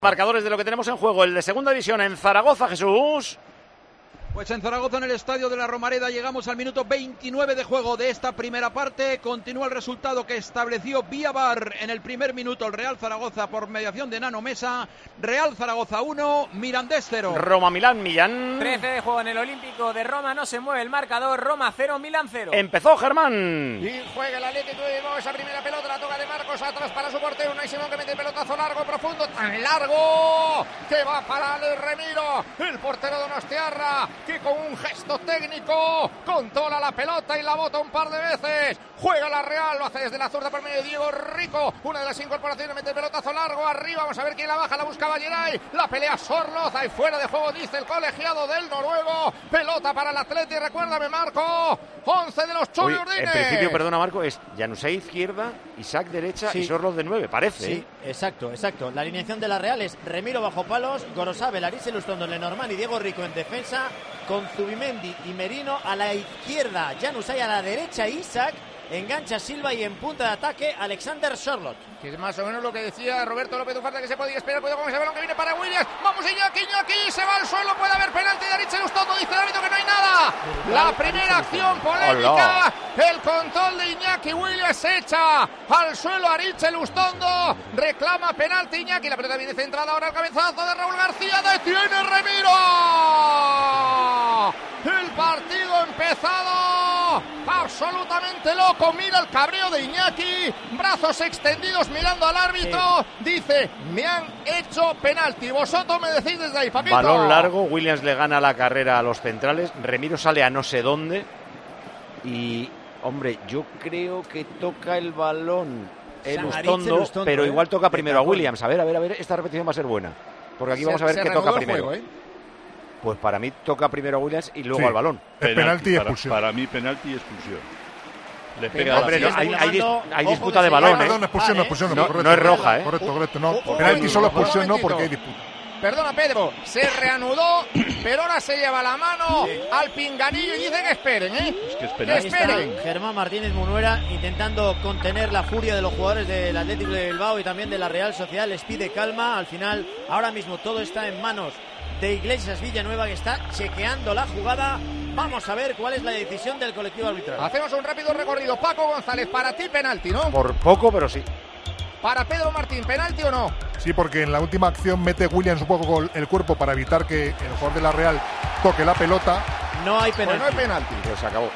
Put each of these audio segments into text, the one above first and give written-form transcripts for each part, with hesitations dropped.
Marcadores de lo que tenemos en juego, el de segunda división en Zaragoza, Jesús. Pues en Zaragoza, en el estadio de la Romareda, llegamos al minuto 29 de juego de esta primera parte. Continúa el resultado que estableció vía VAR en el primer minuto el Real Zaragoza por mediación de Nano Mesa. Real Zaragoza 1, Mirandés 0. Roma-Milán, Millán. 13 de juego en el Olímpico de Roma, no se mueve el marcador. Roma 0, Milán 0. Empezó Germán. Y juega el Atlético de Bilbao, esa primera pelota, la toca de Marcos, atrás para su portero, Unai Simón que mete pelotazo largo, profundo, tan largo, que va para el Remiro, el portero Donostiarra, que con un gesto técnico controla la pelota y la bota un par de veces. Juega la Real, lo hace desde la zurda por medio de Diego Rico, una de las incorporaciones, mete el pelotazo largo arriba, vamos a ver quién la baja, la busca Geray, la pelea Sorloz, ahí fuera de juego dice el colegiado del noruego, pelota para el Atleti, recuérdame Marco, 11 de los Churiurdines. En principio, perdona Marco, es Januzaj izquierda, Isaac derecha, sí, y Sorloz de 9, parece. Sí, exacto. La alineación de la Real es Remiro bajo palos, Gorosabel, Larise Lustondo, Lenormand y Diego Rico en defensa, con Zubimendi y Merino a la izquierda, Januzaj a la derecha, Isaac, engancha Silva y en punta de ataque Alexander Sorloth. Que es más o menos lo que decía Roberto López Ufarte, que se podía esperar. Cuidado con ese balón que viene para Williams. Vamos Iñaki, se va al suelo, puede haber penalti de Larise Lustondo, dice el árbitro que no hay nada. La primera acción polémica, el control de Iñaki Williams, se echa al suelo a Larise Lustondo, reclama penalti Iñaki, la pelota viene centrada ahora al cabezazo de Raúl García, detiene Remiro. El partido empezado absolutamente loco, mira el cabreo de Iñaki, brazos extendidos mirando al árbitro, dice, me han hecho penalti, vosotros me decís desde ahí, Papito. Balón largo, Williams le gana la carrera a los centrales, Remiro sale a no sé dónde y, hombre, yo creo que toca el balón Lustondo, pero igual toca primero a Williams. A ver, esta repetición va a ser buena, porque aquí vamos a ver qué toca primero. Juego, Pues para mí toca primero a Williams y luego al balón. Penalti y expulsión. Para mí penalti y expulsión. Le pega hay disputa de balón, Perdón, expulsión. No es roja, ¿eh? Correcto. No. Penalti solo, expulsión no, porque hay disputa. Perdona, Pedro, se reanudó, pero ahora se lleva la mano al pinganillo y dice que esperen, ¿eh? Es que esperen. Germán Martínez Munuera intentando contener la furia de los jugadores del Atlético de Bilbao y también de la Real Sociedad, les pide calma. Al final, ahora mismo todo está en manos de Iglesias Villanueva, que está chequeando la jugada. Vamos a ver cuál es la decisión del colectivo arbitral. Hacemos un rápido recorrido. Paco González, para ti penalti, ¿no? Por poco, pero sí. Para Pedro Martín, ¿penalti o no? Sí, porque en la última acción mete Williams un poco el cuerpo para evitar que el jugador de la Real toque la pelota. No hay penalti. Pues no hay penalti. Pues se acabó.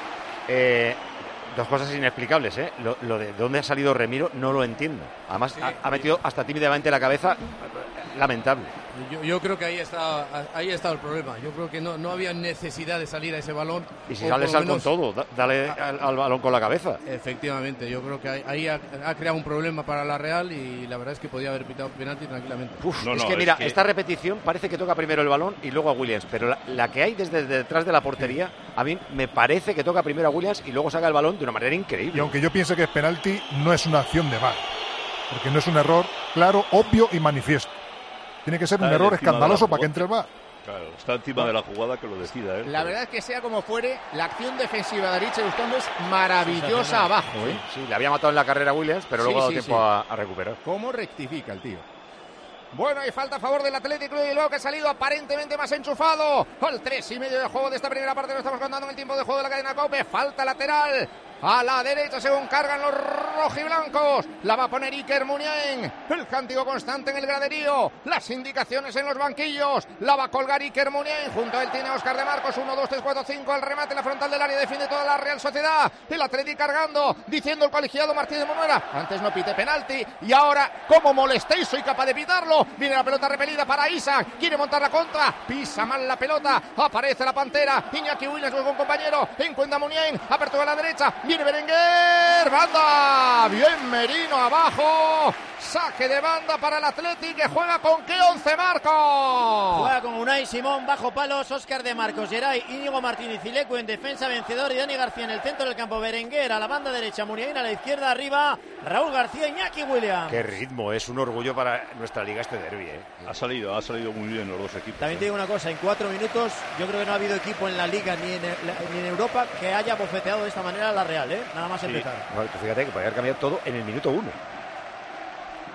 Dos cosas inexplicables, ¿eh? Lo de dónde ha salido Remiro no lo entiendo. Además, ha metido hasta tímidamente la cabeza. Lamentable. Yo creo que ahí está el problema. Yo creo que no había necesidad de salir a ese balón. Y si sale, sal con todo, dale al balón con la cabeza. Efectivamente, yo creo que ahí ha creado un problema para la Real y la verdad es que podía haber pitado penalti tranquilamente. Mira, esta repetición parece que toca primero el balón y luego a Williams, pero la que hay desde detrás de la portería, a mí me parece que toca primero a Williams y luego saca el balón de una manera increíble. Y aunque yo piense que es penalti, no es una acción de VAR, porque no es un error claro, obvio y manifiesto. Tiene que ser un error escandaloso para que entre el VAR. Claro, está encima de la jugada, que lo decida él. La verdad es que sea como fuere, la acción defensiva de Larise Lustondo es maravillosa abajo, ¿eh? Sí, le había matado en la carrera a Williams, pero luego ha dado tiempo a recuperar. ¿Cómo rectifica el tío? Bueno, hay falta a favor del Atlético de Bilbao, que ha salido aparentemente más enchufado. Al 3:30 de juego de esta primera parte, lo estamos contando en el tiempo de juego de la cadena COPE. Falta lateral a la derecha según cargan los rojiblancos. La va a poner Iker Muniain. El cántico constante en el graderío. Las indicaciones en los banquillos. La va a colgar Iker Muniain. Junto a él tiene Óscar de Marcos. 1, 2, 3, 4, 5. Al remate en la frontal del área. Defiende toda la Real Sociedad. El Atlético cargando. Diciendo el colegiado Martínez Munuera. Antes no pite penalti. Y ahora, como molestéis, soy capaz de pitarlo. Viene la pelota repelida para Isaac. Quiere montar la contra. Pisa mal la pelota. Aparece la Pantera. Iñaki Williams con un compañero. Encuentra Muniain. Apertura a la derecha. Viene Berenguer, banda, bien Merino abajo, saque de banda para el Athletic, que juega con qué 11, Marco. Juega con Unai Simón, bajo palos, Óscar de Marcos, Geray, Íñigo Martínez y Lecu en defensa, Vencedor y Dani García en el centro del campo, Berenguer a la banda derecha, Muniain a la izquierda, arriba, Raúl García, Iñaki Williams. Qué ritmo, es un orgullo para nuestra liga este derbi, ¿eh? Ha salido muy bien los dos equipos. También te digo una cosa, en 4 minutos yo creo que no ha habido equipo en la liga ni en Europa que haya bofeteado de esta manera a la Real, ¿eh? Nada más empezar. Bueno, fíjate que podría haber cambiado todo en el minuto 1.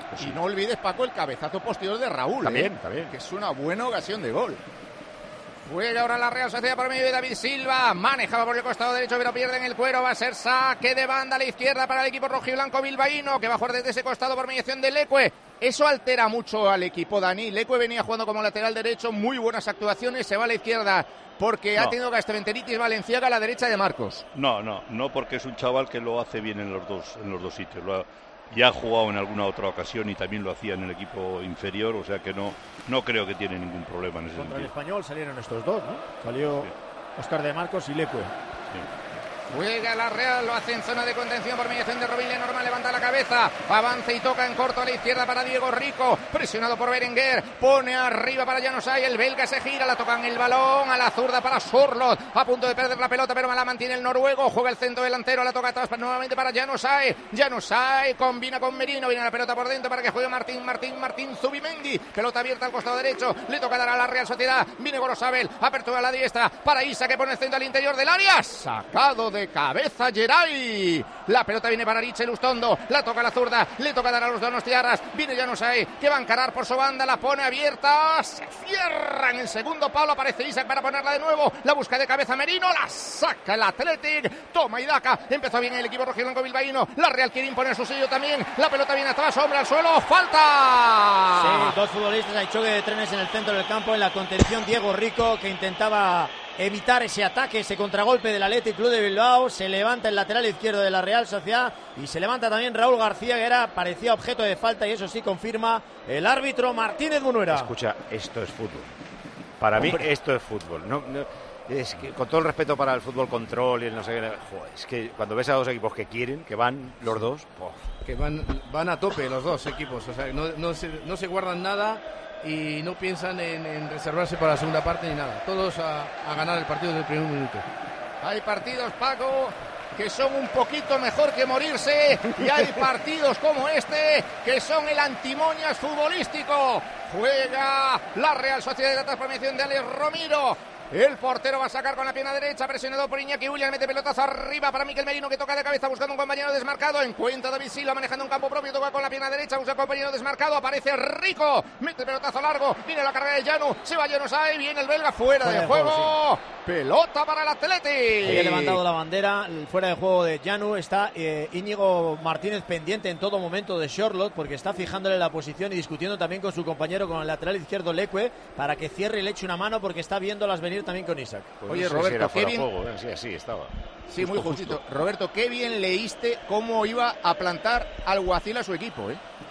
Y no olvides, Paco, el cabezazo posterior de Raúl. También. Que es una buena ocasión de gol. Juega ahora la Real Sociedad por medio de David Silva. Manejaba por el costado derecho, pero pierde en el cuero. Va a ser saque de banda a la izquierda para el equipo rojiblanco bilbaíno, que va a jugar desde ese costado por mediación de Leque. Eso altera mucho al equipo, Dani. Leque venía jugando como lateral derecho, muy buenas actuaciones. Se va a la izquierda porque ha tenido gastroenteritis Valenciaga a la derecha de Marcos. No, porque es un chaval que lo hace bien en los dos sitios. Ya ha jugado en alguna otra ocasión y también lo hacía en el equipo inferior, o sea que no creo que tiene ningún problema en ese Contra sentido. el Español salieron estos dos, ¿no? Salió Óscar de Marcos y Leque. Juega la Real, lo hace en zona de contención por mediación de Robin Lenormand, levanta la cabeza, avanza y toca en corto a la izquierda para Diego Rico, presionado por Berenguer, pone arriba para Januzaj, el belga se gira, la tocan el balón a la zurda para Sorloth, a punto de perder la pelota pero la mantiene el noruego, juega el centro delantero, la toca atrás nuevamente para Januzaj combina con Merino, viene la pelota por dentro para que juegue Martín Zubimendi, pelota abierta al costado derecho, le toca dar a la Real Sociedad, viene Gorosabel, apertura a la diestra para Isa que pone el centro al interior del área, sacado de cabeza Geray, la pelota viene para Richel Ustondo, la toca a la zurda, le toca dar a los donostiarras, viene Januzaj que va a encarar por su banda, la pone abierta, se cierra en el segundo palo, aparece Isaac para ponerla de nuevo, la busca de cabeza Merino, la saca el Athletic, toma y daca, empezó bien el equipo rojiblanco bilbaíno, la Real quiere imponer su sello también, la pelota viene atrás, hombre al suelo, falta. Sí, dos futbolistas, hay choque de trenes en el centro del campo, en la contención Diego Rico que intentaba evitar ese ataque, ese contragolpe del Athletic Club de Bilbao, se levanta el lateral izquierdo de la Real Sociedad y se levanta también Raúl García que parecía objeto de falta y eso sí confirma el árbitro Martínez Munuera. Escucha, esto es fútbol. Para mí esto es fútbol. Es que, con todo el respeto para el fútbol control y el no sé qué, joder, es que cuando ves a dos equipos que quieren, que van los dos, que van a tope los dos equipos, o sea, no se guardan nada y no piensan en reservarse para la segunda parte ni nada. Todos a ganar el partido del primer minuto. Hay partidos, Paco, que son un poquito mejor que morirse y hay partidos como este que son el antimonias futbolístico. Juega la Real Sociedad de la transformación de Alex Romero. El portero va a sacar con la pierna derecha, presionado por Iñaki Williams, mete pelotazo arriba para Miquel Merino que toca de cabeza buscando un compañero desmarcado, encuentra David Silva manejando un campo propio, toca con la pierna derecha, busca un compañero desmarcado, aparece Rico, mete pelotazo largo, viene la carrera de Llano, se va Januzaj, viene el belga fuera de juego, sí. Pelota para el Athletic. Había levantado la bandera, fuera de juego de Llano, está Íñigo Martínez pendiente en todo momento de Sorloth porque está fijándole la posición y discutiendo también con su compañero, con el lateral izquierdo Leque, para que cierre y le eche una mano porque está viéndolas venir también con Isaac. Pues oye, Roberto, qué bien. Juego, sí, estaba. Sí, muy justito. Roberto, qué bien leíste cómo iba a plantar Alguacil a su equipo,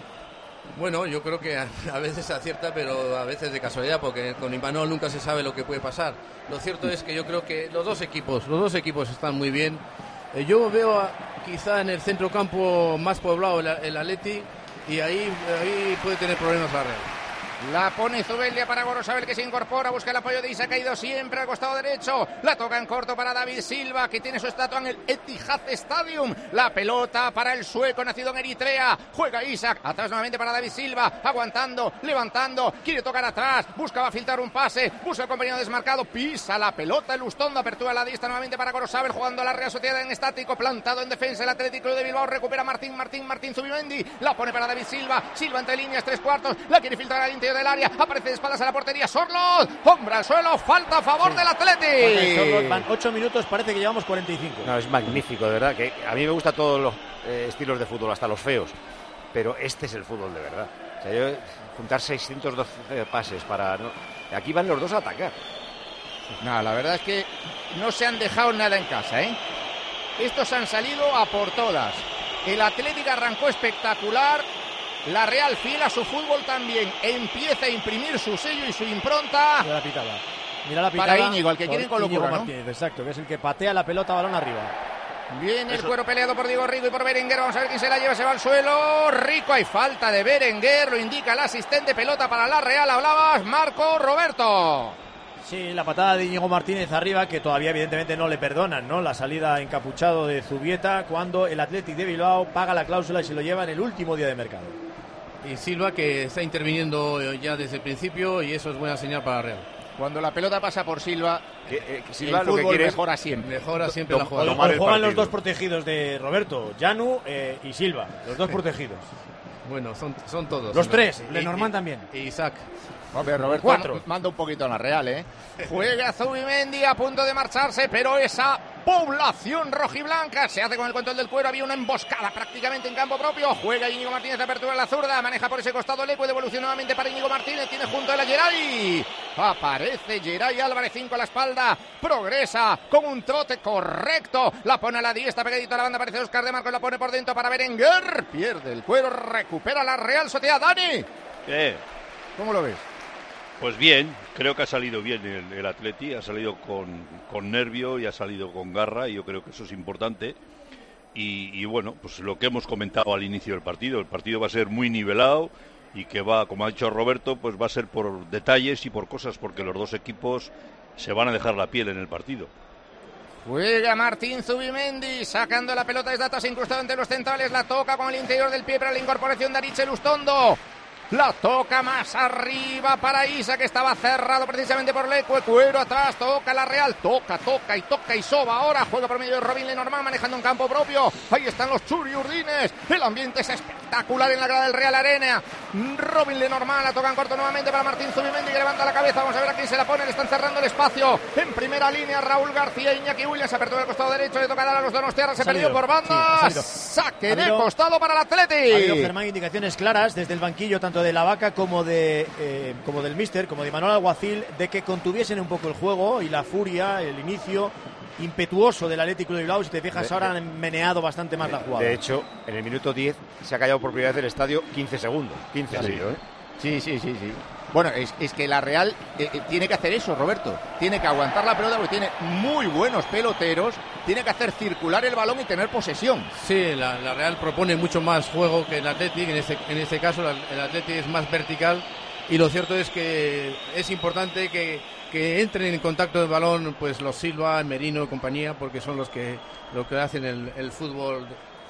Bueno, yo creo que a veces acierta, pero a veces de casualidad, porque con Imanol nunca se sabe lo que puede pasar. Lo cierto es que yo creo que los dos equipos están muy bien. Yo veo quizá en el centrocampo más poblado el Atleti y ahí puede tener problemas la Real. La pone Zubeldia para Gorosabel que se incorpora, busca el apoyo de Isaac, ha ido siempre al costado derecho, la toca en corto para David Silva que tiene su estatua en el Etihad Stadium, la pelota para el sueco nacido en Eritrea, juega Isaac, atrás nuevamente para David Silva, aguantando, levantando, quiere tocar atrás, buscaba filtrar un pase, busca el compañero desmarcado, pisa la pelota el Ustondo, apertura a la diestra nuevamente para Gorosabel, jugando la Real Sociedad en estático, plantado en defensa el Atlético de Bilbao, recupera Martín Zubimendi, la pone para David Silva entre líneas, 3/4, la quiere filtrar al interior del área, aparece de espaldas a la portería Sorloth, hombre al suelo, falta a favor del Athletic. Van 8 minutos, parece que llevamos 45. No, es magnífico, de verdad, que a mí me gustan todos los estilos de fútbol, hasta los feos, pero este es el fútbol de verdad. O sea, juntar 612 pases para... ¿no? Aquí van los dos a atacar. No, la verdad es que no se han dejado nada en casa, Estos han salido a por todas. El Athletic arrancó espectacular. La Real, fiel a su fútbol también, empieza a imprimir su sello y su impronta. Mira la pitada para Íñigo, al que quieren con locura, ¿no? Martínez, exacto, que es el que patea la pelota balón arriba. Viene el cuero peleado por Diego Rico y por Berenguer, vamos a ver quién se la lleva, se va al suelo. Rico, hay falta de Berenguer, lo indica el asistente, pelota para la Real, hablabas, Marco Roberto. Sí, la patada de Íñigo Martínez arriba, que todavía evidentemente no le perdonan, ¿no? La salida encapuchado de Zubieta cuando el Athletic de Bilbao paga la cláusula y se lo lleva en el último día de mercado. Y Silva que está interviniendo ya desde el principio y eso es buena señal para Real. Cuando la pelota pasa por Silva, Silva lo que quiere mejora siempre la jugada. Juegan los dos protegidos de Roberto, Llano y Silva, los dos protegidos. Bueno, son todos. Los tres, Lenormand también. Y Isaac. Hombre, Roberto, 4. Manda un poquito en la Real, ¿eh? Juega Zubimendi a punto de marcharse, pero esa población rojiblanca se hace con el control del cuero. Había una emboscada prácticamente en campo propio. Juega Íñigo Martínez de apertura a la zurda. Maneja por ese costado Leque. Devolución nuevamente para Íñigo Martínez. Tiene junto a la Geray. Aparece Geray Álvarez, 5 a la espalda. Progresa con un trote correcto. La pone a la diestra, pegadito a la banda. Aparece Óscar de Marcos. La pone por dentro para Berenguer. Pierde el cuero. Recupera la Real Sociedad. Dani. ¿Cómo lo ves? Pues bien, creo que ha salido bien el Atleti, ha salido con nervio y ha salido con garra, y yo creo que eso es importante. Y bueno, pues lo que hemos comentado al inicio del partido, el partido va a ser muy nivelado y que va, como ha dicho Roberto, pues va a ser por detalles y por cosas, porque los dos equipos se van a dejar la piel en el partido. Juega Martín Zubimendi, sacando la pelota desde atrás, incrustado entre los centrales, la toca con el interior del pie para la incorporación de Ariche Lustondo. La toca más arriba para Isa, que estaba cerrado precisamente por Leque. Cuero atrás, toca la Real, toca y soba. Ahora juega por medio de Robin Lenormand, manejando un campo propio. Ahí están los Churi Urdines. El ambiente es espectacular en la grada del Real Arena. Robin Lenormand la toca en corto nuevamente para Martín Zubimendi, que levanta la cabeza. Vamos a ver a quién se la pone. Le están cerrando el espacio. En primera línea Raúl García, Iñaki Williams, apertura del costado derecho. Le toca dar a los donostiarras. Se perdió por banda. Sí, saque de costado para el Atleti. Ha habido, Germán, indicaciones claras desde el banquillo, tanto de la Vaca como del míster, como de Manuel Alguacil, de que contuviesen un poco el juego y la furia, el inicio impetuoso del Atlético de Bilbao. Si te fijas, ahora han meneado bastante más la jugada. De hecho, en el minuto 10 se ha callado por primera vez el estadio 15 segundos. 15 ha sido, ¿eh? Sí. Bueno, es que la Real tiene que hacer eso, Roberto. Tiene que aguantar la pelota porque tiene muy buenos peloteros. Tiene que hacer circular el balón y tener posesión. Sí, la Real propone mucho más juego que el Athletic. En este caso, el Athletic es más vertical. Y lo cierto es que es importante que entren en contacto del balón pues los Silva, Merino y compañía, porque son los que hacen el fútbol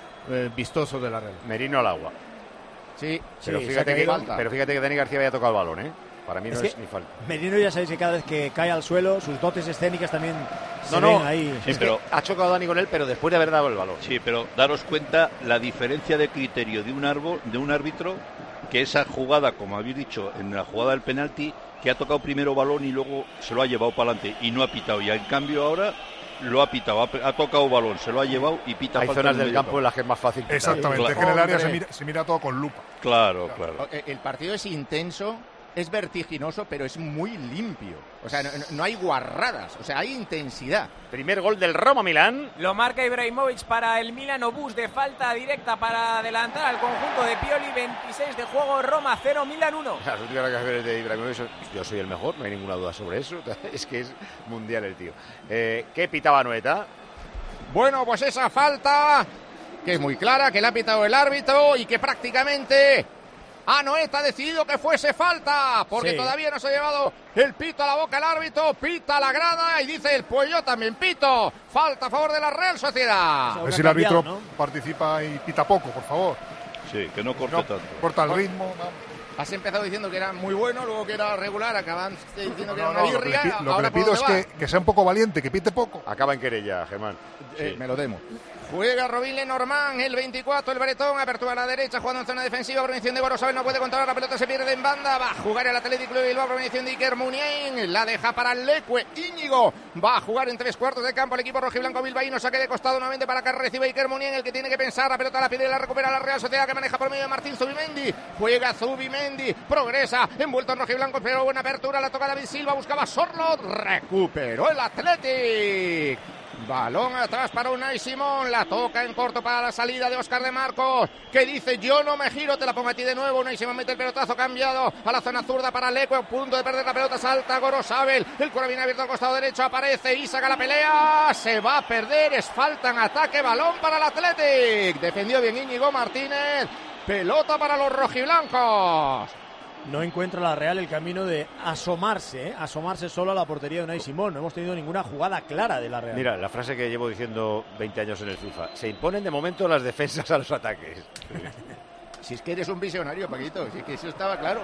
vistoso de la Real. Merino al agua. Sí, pero fíjate que Dani García había tocado el balón, ¿eh? Para mí no es ni falta. Merino, ya sabéis que cada vez que cae al suelo, sus dotes escénicas también se ven ahí. Sí, pero ha chocado Dani con él, pero después de haber dado el balón. Sí, pero daros cuenta la diferencia de criterio de un árbitro, que esa jugada, como habéis dicho, en la jugada del penalti, que ha tocado primero balón y luego se lo ha llevado para adelante y no ha pitado. Y en cambio ahora lo ha pitado, ha tocado balón, se lo ha llevado y pita. Hay zonas del campo en las que es más fácil pitar. Exactamente, claro. Es que en el área se mira todo con lupa. Claro. El partido es intenso, es vertiginoso, pero es muy limpio. O sea, no hay guarradas, o sea, hay intensidad. Primer gol del Roma Milán. Lo marca Ibrahimovic para el Milan. Obús de falta directa para adelantar al conjunto de Pioli. 26 de juego, Roma 0, Milan 1. Las últimas declaraciones de Ibrahimovic, yo soy el mejor, no hay ninguna duda sobre eso. Es que es mundial el tío. ¿Qué pitaba Noeta? Bueno, pues esa falta, que es muy clara, que le ha pitado el árbitro y que prácticamente Anoeta ha decidido que fuese falta, porque todavía no se ha llevado el pito a la boca el árbitro, pita a la grada y dice, pues yo también pito. Falta a favor de la Real Sociedad. A ver si el árbitro participa y pita poco, por favor. Sí, que no corte tanto. Corta el ritmo. Has empezado diciendo que era muy bueno, luego que era regular, acaban diciendo que era una birria. Lo que le pido es que sea un poco valiente, que pite poco. Acaba en querella, Germán. Me lo temo. Juega Robin Lenormand, el 24, el bretón, apertura a la derecha, jugando en zona defensiva, prohibición de Gorosabel, no puede controlar, la pelota se pierde en banda, va a jugar el Atlético de Bilbao, prohibición de Iker Muniain, la deja para Leque, Íñigo, va a jugar en 3/4 de campo el equipo rojiblanco bilbaíno, saque de costado nuevamente para que reciba Iker Muniain, el que tiene que pensar, la pelota la pide, la recupera la Real Sociedad, que maneja por medio de Martín Zubimendi, juega Zubimendi, progresa, envuelto en rojiblanco, pero buena apertura, la toca David Silva, buscaba Sorlot, recuperó el Athletic. Balón atrás para Unai Simón, la toca en corto para la salida de Óscar de Marcos, que dice yo no me giro, te la pongo a ti de nuevo. Unai Simón mete el pelotazo cambiado a la zona zurda para Leque, a punto de perder la pelota, salta Gorosabel, el cuero viene abierto al costado derecho, aparece Isaac a la pelea, se va a perder, es falta en ataque, balón para el Athletic, defendió bien Íñigo Martínez, pelota para los rojiblancos. No encuentra la Real el camino de asomarse solo a la portería de Unai Simón. No hemos tenido ninguna jugada clara de la Real. Mira, la frase que llevo diciendo 20 años en el FIFA. Se imponen de momento las defensas a los ataques. Si es que eres un visionario, Paquito, si es que eso estaba claro.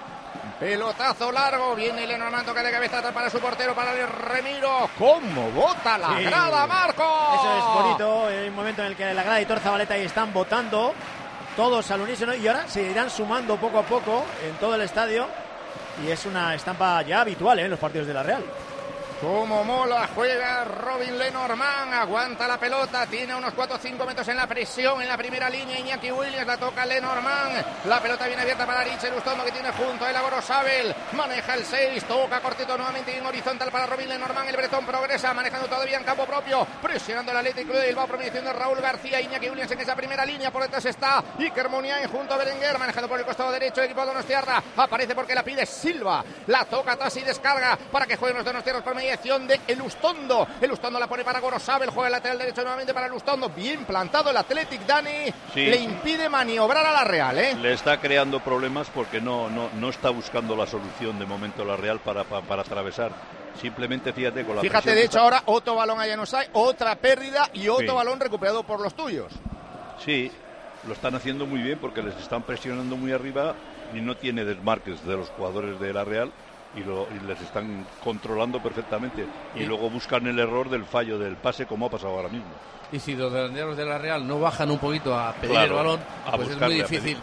Pelotazo largo, viene Lenormand, toca de cabeza para su portero, para el Remiro. ¿Cómo bota la grada, Marcos? Eso es bonito, hay un momento en el que la grada y Torzabaleta ahí están votando. todos al unísono, y ahora se irán sumando poco a poco en todo el estadio, y es una estampa ya habitual en los partidos de la Real. Como mola, juega Robin Lenormand, aguanta la pelota, tiene unos 4 o 5 metros en la presión, en la primera línea, Iñaki Williams, la toca Lenormand, la pelota viene abierta para Richard Lustondo, que tiene junto a él a Gorosabel, maneja el 6, toca cortito nuevamente en horizontal para Robin Lenormand, el bretón progresa, manejando todavía en campo propio, presionando el Atlético de Bilbao, promediación de Raúl García, Iñaki Williams en esa primera línea, por detrás está Iker Muniain junto a Berenguer, manejando por el costado derecho, el equipo de Donostiarra, aparece porque la pide Silva, la toca atrás y descarga para que jueguen los Donostiarras por mediación de Elustondo. Elustondo la pone para Gorosabel, juega el lateral derecho nuevamente para Elustondo. Bien plantado el Athletic, Dani. Sí. Le impide maniobrar a la Real, ¿eh? Le está creando problemas porque no está buscando la solución de momento la Real para atravesar. Simplemente fíjate con la Fíjate, de hecho, ahora otro balón a Januzaj, otra pérdida y otro balón recuperado por los tuyos. Sí, lo están haciendo muy bien porque les están presionando muy arriba y no tiene desmarques de los jugadores de la Real. Y les están controlando perfectamente y luego buscan el error del fallo del pase, como ha pasado ahora mismo. Y si los delanteros de la Real no bajan un poquito a pedir el balón, pues es muy difícil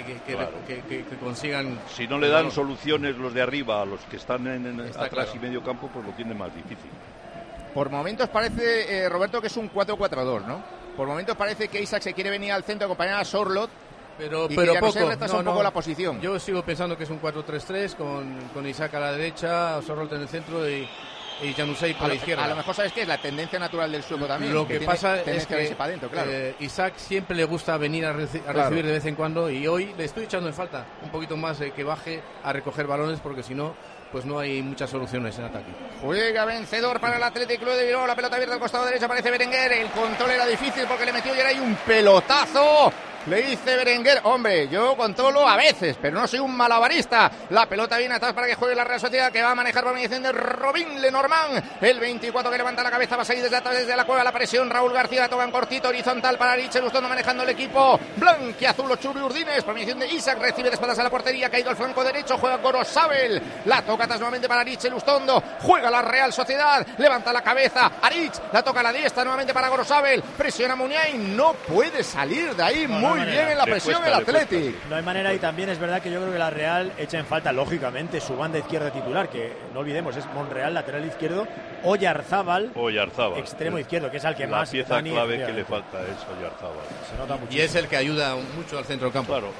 que consigan. Si no le dan soluciones los de arriba a los que están atrás y medio campo, pues lo tienen más difícil. Por momentos parece, Roberto, que es un 4-4-2, ¿no? Por momentos parece que Isaac se quiere venir al centro a acompañar a Sorloth. Pero poco, un poco la posición. Yo sigo pensando que es un 4-3-3 con Isaac a la derecha, Sorloth en el centro y Januzaj por la izquierda. A lo mejor, ¿sabes qué? Es la tendencia natural del suelo también. Lo que pasa es que para adentro, claro. Isaac siempre le gusta venir a recibir de vez en cuando, y hoy le estoy echando en falta un poquito más que baje a recoger balones, porque si no, pues no hay muchas soluciones en ataque. Juega vencedor para el Athletic Club de Bilbao, la pelota abierta al costado derecho, aparece Berenguer, el control era difícil porque le metió y era ahí un pelotazo. Le dice Berenguer, hombre, yo controlo a veces, pero no soy un malabarista. La pelota viene atrás para que juegue la Real Sociedad, que va a manejar por mediación de Robin Lenormand. El 24 que levanta la cabeza, va a seguir desde atrás, desde la cueva, la presión. Raúl García la toca en cortito, horizontal para Richard Lustondo, manejando el equipo blanquiazul, los Churi Urdines. Por mediación de Isaac, recibe de espaldas a la portería, caído al flanco derecho, juega Gorosabel. La toca atrás nuevamente para Richard Lustondo, juega la Real Sociedad, levanta la cabeza, Arich, la toca a la diestra nuevamente para Gorosabel. Presiona Muniain, no puede salir de ahí, muy bien en la presión el Athletic. No hay manera, y también es verdad que yo creo que la Real echa en falta, lógicamente, su banda izquierda titular, que no olvidemos es Monreal, lateral izquierdo, Oyarzábal, extremo izquierdo, que es al que la más... La pieza clave que le falta es Oyarzábal. Se nota muchísimo. Y es el que ayuda mucho al centro del campo. Claro.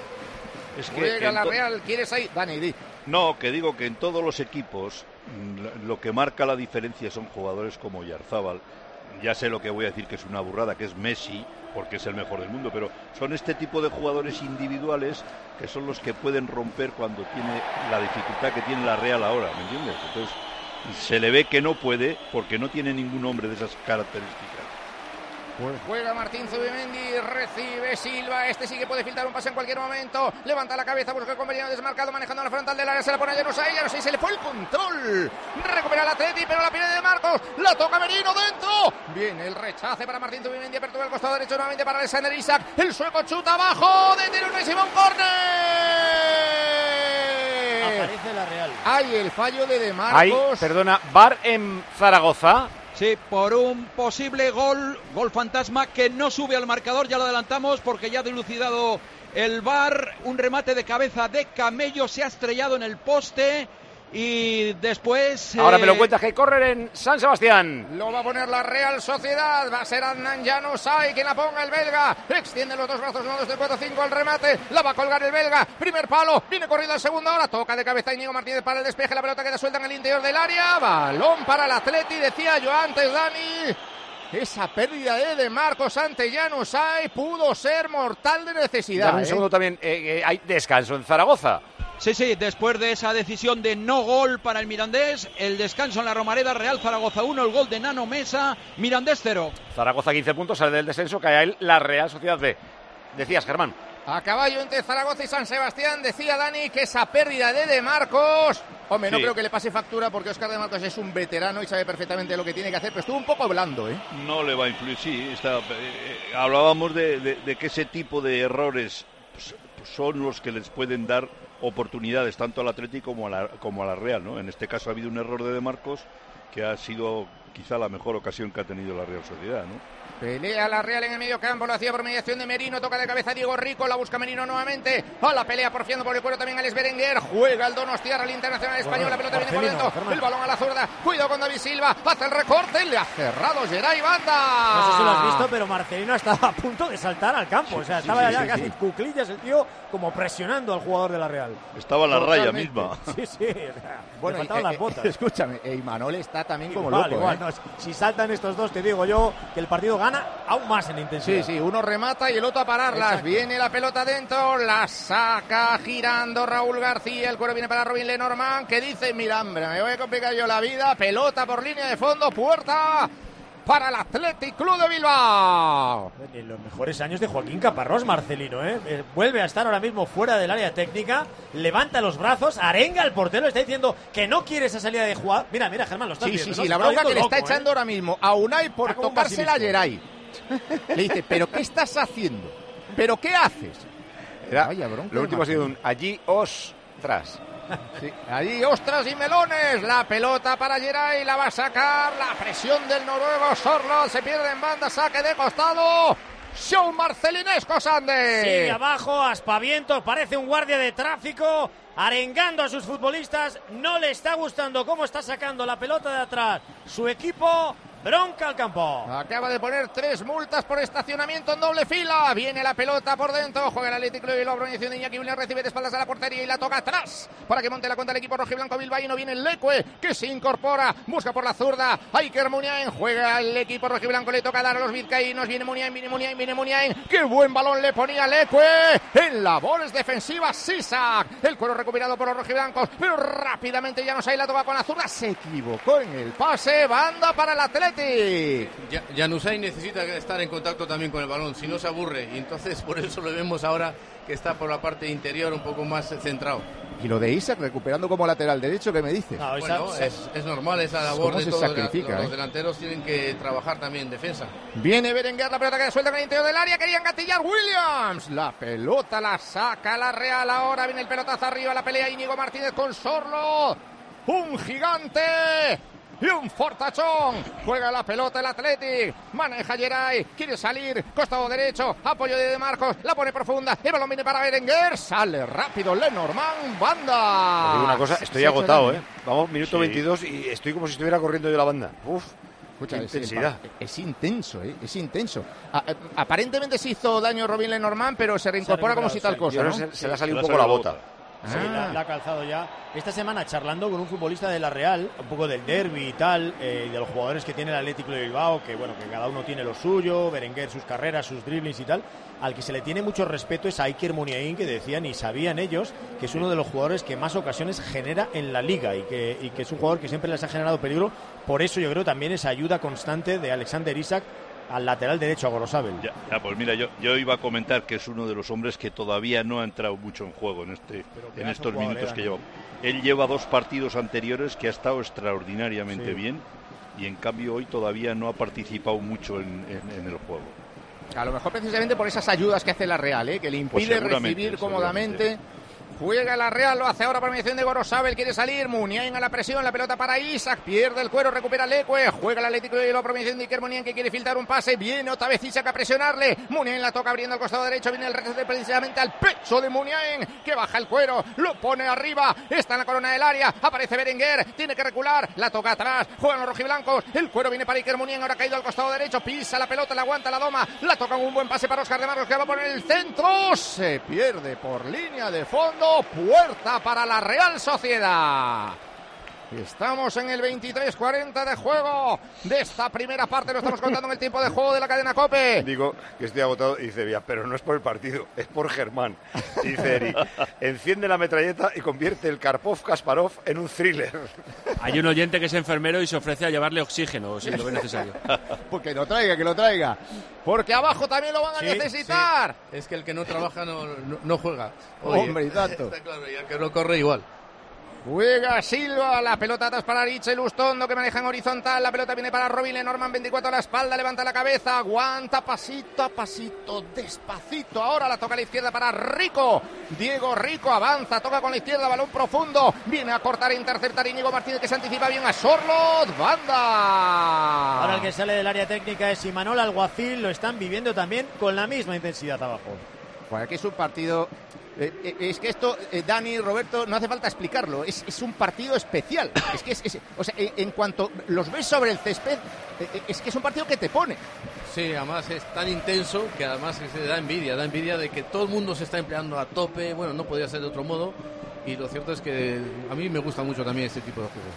Es que juega la Real, ¿quieres ahí? Dani, di. No, que digo que en todos los equipos lo que marca la diferencia son jugadores como Oyarzábal. Ya sé lo que voy a decir, que es una burrada, que es Messi, porque es el mejor del mundo, pero son este tipo de jugadores individuales que son los que pueden romper cuando tiene la dificultad que tiene la Real ahora, ¿me entiendes? Entonces se le ve que no puede porque no tiene ningún hombre de esas características. Juega Martín Zubimendi, recibe Silva, este sí que puede filtrar un pase en cualquier momento, levanta la cabeza, busca el compañero desmarcado, manejando la frontal del área, se la pone a Januzaj, se le fue el control, recupera el Atleti, pero la pierde de Marcos, la toca Merino dentro, viene el rechace para Martín Zubimendi, apertura al costado derecho nuevamente para Alexander Isaac, el sueco chuta abajo, detiene un Simón, córner. Aparece la Real. Hay el fallo de Marcos. VAR en Zaragoza. Sí, por un posible gol fantasma que no sube al marcador, ya lo adelantamos porque ya ha dilucidado el VAR, un remate de cabeza de Camello, se ha estrellado en el poste y después... Ahora me lo cuentas, que corre en San Sebastián. Lo va a poner la Real Sociedad, va a ser Adnan Januzaj quien la ponga, el belga, extiende los dos brazos, 1, 2, 3, 4, 5 al remate, la va a colgar el belga, primer palo, viene corriendo al segundo, ahora toca de cabeza Íñigo Martínez para el despeje, la pelota queda suelta en el interior del área, balón para el Atleti, decía yo antes, Dani. Esa pérdida de Marcos ante Januzaj pudo ser mortal de necesidad. Dame un segundo también, hay descanso en Zaragoza. Sí, después de esa decisión de no gol para el Mirandés, el descanso en la Romareda, Real Zaragoza 1, el gol de Nano Mesa, Mirandés 0. Zaragoza 15 puntos, sale del descenso, cae ahí la Real Sociedad B. Decías, Germán. A caballo entre Zaragoza y San Sebastián, decía Dani que esa pérdida de Marcos... Hombre, no creo que le pase factura porque Óscar de Marcos es un veterano y sabe perfectamente lo que tiene que hacer, pero estuvo un poco blando, ¿eh? No le va a influir, sí. Hablábamos de que ese tipo de errores son los que les pueden dar oportunidades tanto al Atlético como a la Real, ¿no? En este caso ha habido un error de Marcos que ha sido quizá la mejor ocasión que ha tenido la Real Sociedad, ¿no? Pelea la Real en el medio campo, lo hacía por mediación de Merino, toca de cabeza Diego Rico, la busca Merino nuevamente, a la pelea porfiando por el cuero también Alex Berenguer, juega el Donostiarra, el internacional español, la pelota viene por dentro, el balón a la zurda, cuidado con David Silva, hace el recorte, le ha cerrado Geray Banda. No sé si lo has visto, pero Marcelino estaba a punto de saltar al campo, o sea, estaba ya casi cuclillas el tío, como presionando al jugador de la Real. Estaba en la raya misma. Sí, o sea, bueno, le faltaban las botas. Escúchame, Imanol está también como igual, loco. No, si saltan estos dos, te digo yo que el partido gana aún más en intensidad. Sí, uno remata y el otro a pararlas. Exacto. Viene la pelota dentro, la saca girando Raúl García, el cuero viene para Robin Lenormand, que dice, mira, hombre, me voy a complicar yo la vida, pelota por línea de fondo, puerta para el Athletic Club de Bilbao. En los mejores años de Joaquín Caparrós, Marcelino, vuelve a estar ahora mismo fuera del área técnica, levanta los brazos, arenga al portero, está diciendo que no quiere esa salida de jugar. Mira, Germán, lo está viendo. Sí, la bronca que le está echando ahora mismo a Unai por tocársela a Geray. Le dice, ¿pero qué estás haciendo? ¿Pero qué haces? Vaya bronca. Lo último ha sido un allí ostras. Sí, allí ostras y melones. La pelota para Geray, la va a sacar. La presión del noruego Sorloth, se pierde en banda, saque de costado. Show marcelinesco, Sande. Sigue abajo, aspavientos, parece un guardia de tráfico, arengando a sus futbolistas. No le está gustando cómo está sacando la pelota de atrás su equipo. Bronca al campo. Acaba de poner 3 multas por estacionamiento en doble fila. Viene la pelota por dentro. Juega el Atlético de Bilbao. Organización de Iñaki Williams, recibe de espaldas a la portería y la toca atrás para que monte la cuenta el equipo rojiblanco bilbaíno. Viene el Leque, que se incorpora. Busca por la zurda. Iker Muniain. Juega el equipo rojiblanco. Le toca dar a los vizcaínos. Viene Muniain. ¡Qué buen balón le ponía Leque! En labores defensivas, Sisak. El cuero recuperado por los rojiblancos. Pero rápidamente Januzaj la toca con la zurda. Se equivocó en el pase. Banda para el Atlético. Januzaj necesita estar en contacto también con el balón, si no se aburre, y entonces por eso lo vemos ahora que está por la parte interior un poco más centrado. Y lo de Isak recuperando como lateral derecho, ¿qué me dices? No, bueno, es normal esa labor de todos los delanteros, tienen que trabajar también en defensa. Viene Berenguer, la pelota que suelta en el interior del área, querían gatillar Williams, la pelota la saca la Real, ahora viene el pelotazo arriba, la pelea Íñigo Martínez con Sorloth, un gigante y un fortachón. Juega la pelota el Athletic, maneja Geray, quiere salir, costado derecho, apoyo de Marcos, la pone profunda, el balón viene para Berenguer, sale rápido Lenormand, banda. Te digo una cosa, estoy agotado, vamos, minuto 22 y estoy como si estuviera corriendo yo la banda. Escucha, intensidad. Es intenso, es intenso. Aparentemente se hizo daño Robin Lenormand, pero se reincorpora como si tal cosa, ¿no? Se le ha salido un poco la bota. Sí, la ha calzado ya. Esta semana charlando con un futbolista de la Real, un poco del derbi y tal, y de los jugadores que tiene el Atlético de Bilbao, que bueno, que cada uno tiene lo suyo, Berenguer sus carreras, sus driblings y tal. Al que se le tiene mucho respeto es a Iker Muniain, que decían y sabían ellos que es uno de los jugadores que más ocasiones genera en la liga y que es un jugador que siempre les ha generado peligro. Por eso yo creo también esa ayuda constante de Alexander Isak al lateral derecho a Gorosabel. Ya, pues mira, yo iba a comentar que es uno de los hombres que todavía no ha entrado mucho en juego en estos minutos que lleva. Él lleva 2 partidos anteriores que ha estado extraordinariamente bien y en cambio hoy todavía no ha participado mucho en el juego. A lo mejor precisamente por esas ayudas que hace la Real, que le impide recibir cómodamente. Juega la Real, lo hace ahora por mediación de Gorosabel, quiere salir, Muniain a la presión, la pelota para Isak, pierde el cuero, recupera Leque, juega el Atlético de Bilbao por mediación de Iker Muniain, que quiere filtrar un pase, viene otra vez Isak a presionarle, Muniain la toca abriendo al costado derecho, viene el rechazo precisamente al pecho de Muniain, que baja el cuero, lo pone arriba, está en la corona del área, aparece Berenguer, tiene que recular, la toca atrás, juegan los rojiblancos, el cuero viene para Iker Muniain, ahora ha caído al costado derecho, pisa la pelota, la aguanta, la doma, la toca un buen pase para Óscar de Marcos, que va a poner el centro, se pierde por línea de fondo, puerta para la Real Sociedad. Estamos en el 23:40 de juego de esta primera parte, lo estamos contando en el tiempo de juego de la cadena COPE. Digo que estoy agotado y dice, pero no es por el partido, es por Germán. Y dice Eric, enciende la metralleta y convierte el Karpov-Kasparov en un thriller. Hay un oyente que es enfermero y se ofrece a llevarle oxígeno si lo ve necesario. Pues que lo traiga. Porque abajo también lo van a necesitar. Sí. Es que el que no trabaja no juega. Oye, hombre, y tanto. Está claro, y el que no corre igual. Juega Silva, la pelota atrás para Richel Lustondo, que maneja en horizontal, la pelota viene para Robin Lenormand, 24 a la espalda, levanta la cabeza, aguanta pasito a pasito, despacito, ahora la toca a la izquierda para Rico, Diego Rico avanza, toca con la izquierda, balón profundo, viene a cortar e interceptar Íñigo Martínez, que se anticipa bien a Sorloth, banda. Ahora el que sale del área técnica es Imanol Alguacil, lo están viviendo también con la misma intensidad abajo. Pues aquí es un partido... es que esto, Dani, Roberto, no hace falta explicarlo, es un partido especial. Es que o sea, en cuanto los ves sobre el césped, es que es un partido que te pone. Sí, además es tan intenso que además se da envidia de que todo el mundo se está empleando a tope. Bueno, no podría ser de otro modo. Y lo cierto es que a mí me gusta mucho también este tipo de juegos.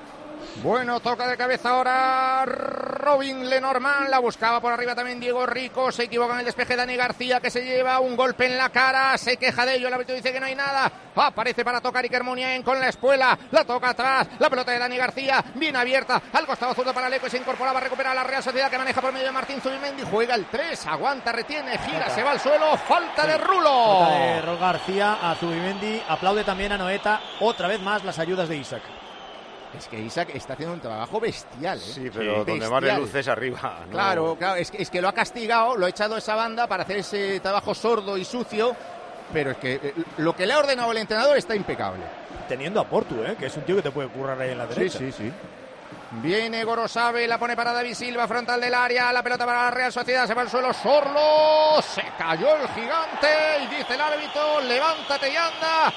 Bueno, toca de cabeza ahora Robin Lenormand, la buscaba por arriba también Diego Rico, se equivoca en el despeje Dani García, que se lleva un golpe en la cara, se queja de ello, el árbitro dice que no hay nada, aparece para tocar Iker Muniain con la espuela, la toca atrás, la pelota de Dani García, bien abierta, al costado zurdo para Leco, y se incorporaba a recuperar la Real Sociedad, que maneja por medio de Martín Zubimendi, juega el 3, aguanta, retiene, gira, se va al suelo, falta de Rulo. Falta de Rol García a Zubimendi, aplaude también a Noeta, otra vez más las ayudas de Isaac. Es que Isaac está haciendo un trabajo bestial, ¿eh? Sí, pero donde más le luces arriba. ¿No? Claro, es que lo ha castigado, lo ha echado a esa banda para hacer ese trabajo sordo y sucio, pero es que lo que le ha ordenado el entrenador está impecable. Teniendo a Portu, que es un tío que te puede currar ahí en la derecha. Sí. Viene Gorosabe, la pone para David Silva, frontal del área, la pelota para la Real Sociedad, se va al suelo Sorloth, se cayó el gigante y dice el árbitro, levántate y anda,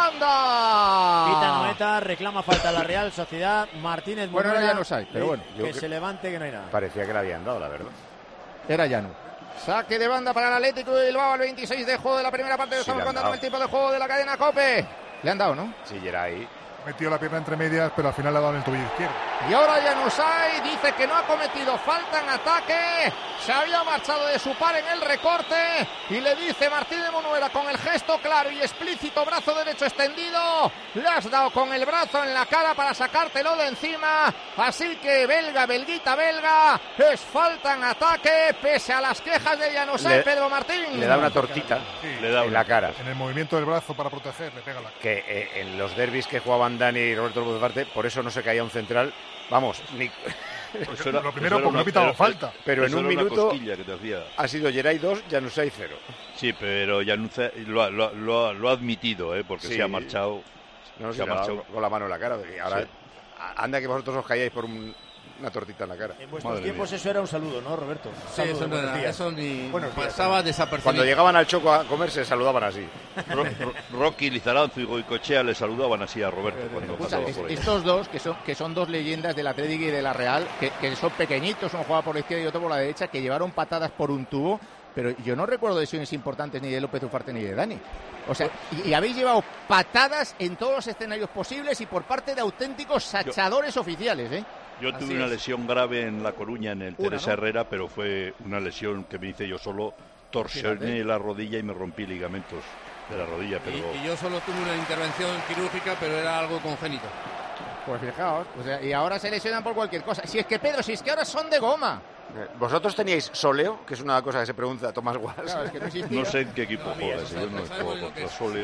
banda. Pita Noeta, reclama falta a la Real Sociedad, Martínez Monera, bueno, ya no hay, pero bueno. Que se levante, que no hay nada. Parecía que le habían dado, la verdad. Era llano. Saque de banda para el Atlético de Bilbao al 26 de juego de la primera parte, estamos contando el tiempo de juego de la cadena COPE. Le han dado, ¿no? Sí, era ahí. Metió la pierna entre medias, pero al final le ha dado en el tobillo izquierdo. Y ahora Januzaj dice que no ha cometido falta en ataque, se había marchado de su par en el recorte y le dice Martínez Monera con el gesto claro y explícito, brazo derecho extendido, le has dado con el brazo en la cara para sacártelo de encima, así que belguita belga, es falta en ataque pese a las quejas de Januzaj, Pedro Martín. Le da una tortita le da en la cara. En el movimiento del brazo para proteger, le pega la cara. Que en los derbis que jugaban Dani y Roberto Buzarte, por eso no se caía un central. Vamos, ni... Lo primero porque no ha pitado falta. Pero en un minuto que te hacía. Ha sido Geray 2, Januzaj 0. Sí, pero Januzaj lo ha admitido, porque sí. Se ha marchado. No, se ha marchado con la mano en la cara. Ahora, sí. Anda que vosotros os caíais por una tortita en la cara. En vuestros tiempos eso era un saludo, ¿no, Roberto? Sí, eso ni pasaba desapercibido. Cuando llegaban al Choco a comer se saludaban así. Rocky Lizaranzo y Goicoechea le saludaban así a Roberto cuando pasaba por ahí. Estos dos, que son dos leyendas del Atlético y de la Real, que son pequeñitos, uno juega por la izquierda y otro por la derecha, que llevaron patadas por un tubo, pero yo no recuerdo lesiones importantes ni de López Ufarte ni de Dani. O sea, y habéis llevado patadas en todos los escenarios posibles y por parte de auténticos sachadores oficiales, ¿eh? Yo tuve una lesión grave en La Coruña, en el Teresa Herrera, pero fue una lesión que me hice yo solo. Torsioné la rodilla y me rompí ligamentos de la rodilla. Pero... Y yo solo tuve una intervención quirúrgica, pero era algo congénito. Pues fijaos, y ahora se lesionan por cualquier cosa. Si es que, Pedro, si es que ahora son de goma. ¿Vosotros teníais soleo? Que es una cosa que se pregunta Tomás Guas. Claro, es que no sé en qué equipo juegas, yo no juego contra soleo.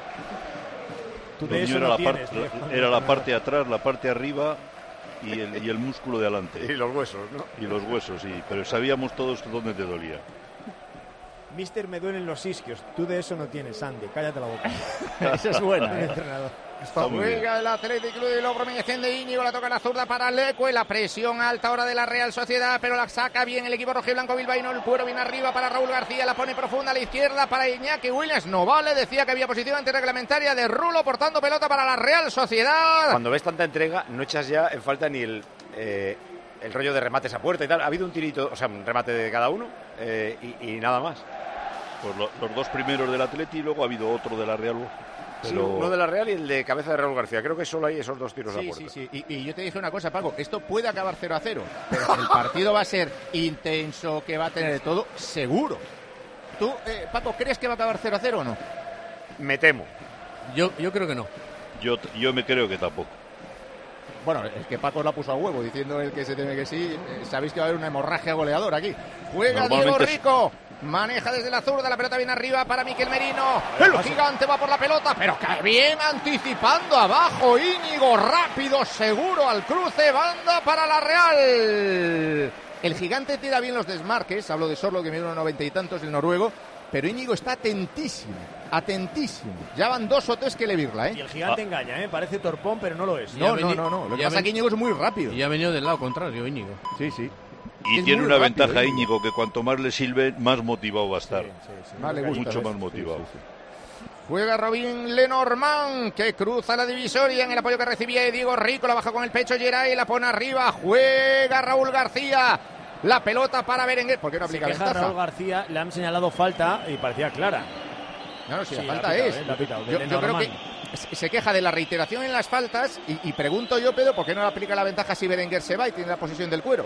Tú de eso no tienes, era la parte de atrás, la parte de arriba y el músculo de adelante. Y los huesos, ¿no? Y los huesos, sí, pero sabíamos todos dónde te dolía. Mister, me duelen los isquios. Tú de eso no tienes, Andy. Cállate la boca. Esa es buena, entrenador. Juega el Atlético Club de la promediación de Íñigo, la toca la zurda para Leque, la presión alta ahora de la Real Sociedad, pero la saca bien el equipo rojiblanco bilbaíno, el cuero viene arriba para Raúl García, la pone profunda a la izquierda para Iñaki Williams, no vale, decía que había posición antirreglamentaria de Rulo, portando pelota para la Real Sociedad. Cuando ves tanta entrega, no echas ya en falta ni el rollo de remates a puerta y tal, ha habido un tirito, o sea, un remate de cada uno y nada más. Pues los dos primeros del Atleti y luego ha habido otro de la Real. Pero... Sí, uno de la Real y el de cabeza de Raúl García. Creo que solo hay esos dos tiros a puerta. Sí. Y yo te dije una cosa, Paco. Esto puede acabar 0-0. Pero el partido va a ser intenso, que va a tener de todo, seguro. ¿Tú, Paco, crees que va a acabar 0-0 o no? Me temo. Yo creo que no. Yo me creo que tampoco. Bueno, es que Paco la puso a huevo, diciendo el que se teme que sí. Sabéis que va a haber una hemorragia goleadora aquí. Juega Diego Rico. Maneja desde la zurda, la pelota viene arriba para Miquel Merino. El gigante va por la pelota, pero que bien anticipando abajo. Íñigo, rápido, seguro al cruce, banda para la Real. El gigante tira bien los desmarques. Hablo de Sorlo, que mide 1,90 y tantos, el noruego. Pero Íñigo está atentísimo. Ya van 2 o 3 que le virla, ¿eh? Y el gigante engaña, ¿eh? Parece torpón, pero no lo es. No. Lo que pasa es que Íñigo es muy rápido. Y ha venido del lado contrario, Íñigo. Sí. Y Es tiene muy una rápido, ventaja, Íñigo, que cuanto más le sirve, más motivado va a estar. Más le gusta, Mucho ¿ves? más motivado. Sí. Juega Robin Lenormand, que cruza la divisoria en el apoyo que recibía Diego Rico. La baja con el pecho Geray, la pone arriba. Juega Raúl García. La pelota para Berenguer. ¿Por qué no aplica ventaja? Raúl García, le han señalado falta y parecía clara. No, si Sí, la falta la ha pitado, es. la ha pitado, Yo creo que se queja de la reiteración en las faltas y pregunto yo, Pedro, ¿por qué no le aplica la ventaja si Berenguer se va y tiene la posesión del cuero?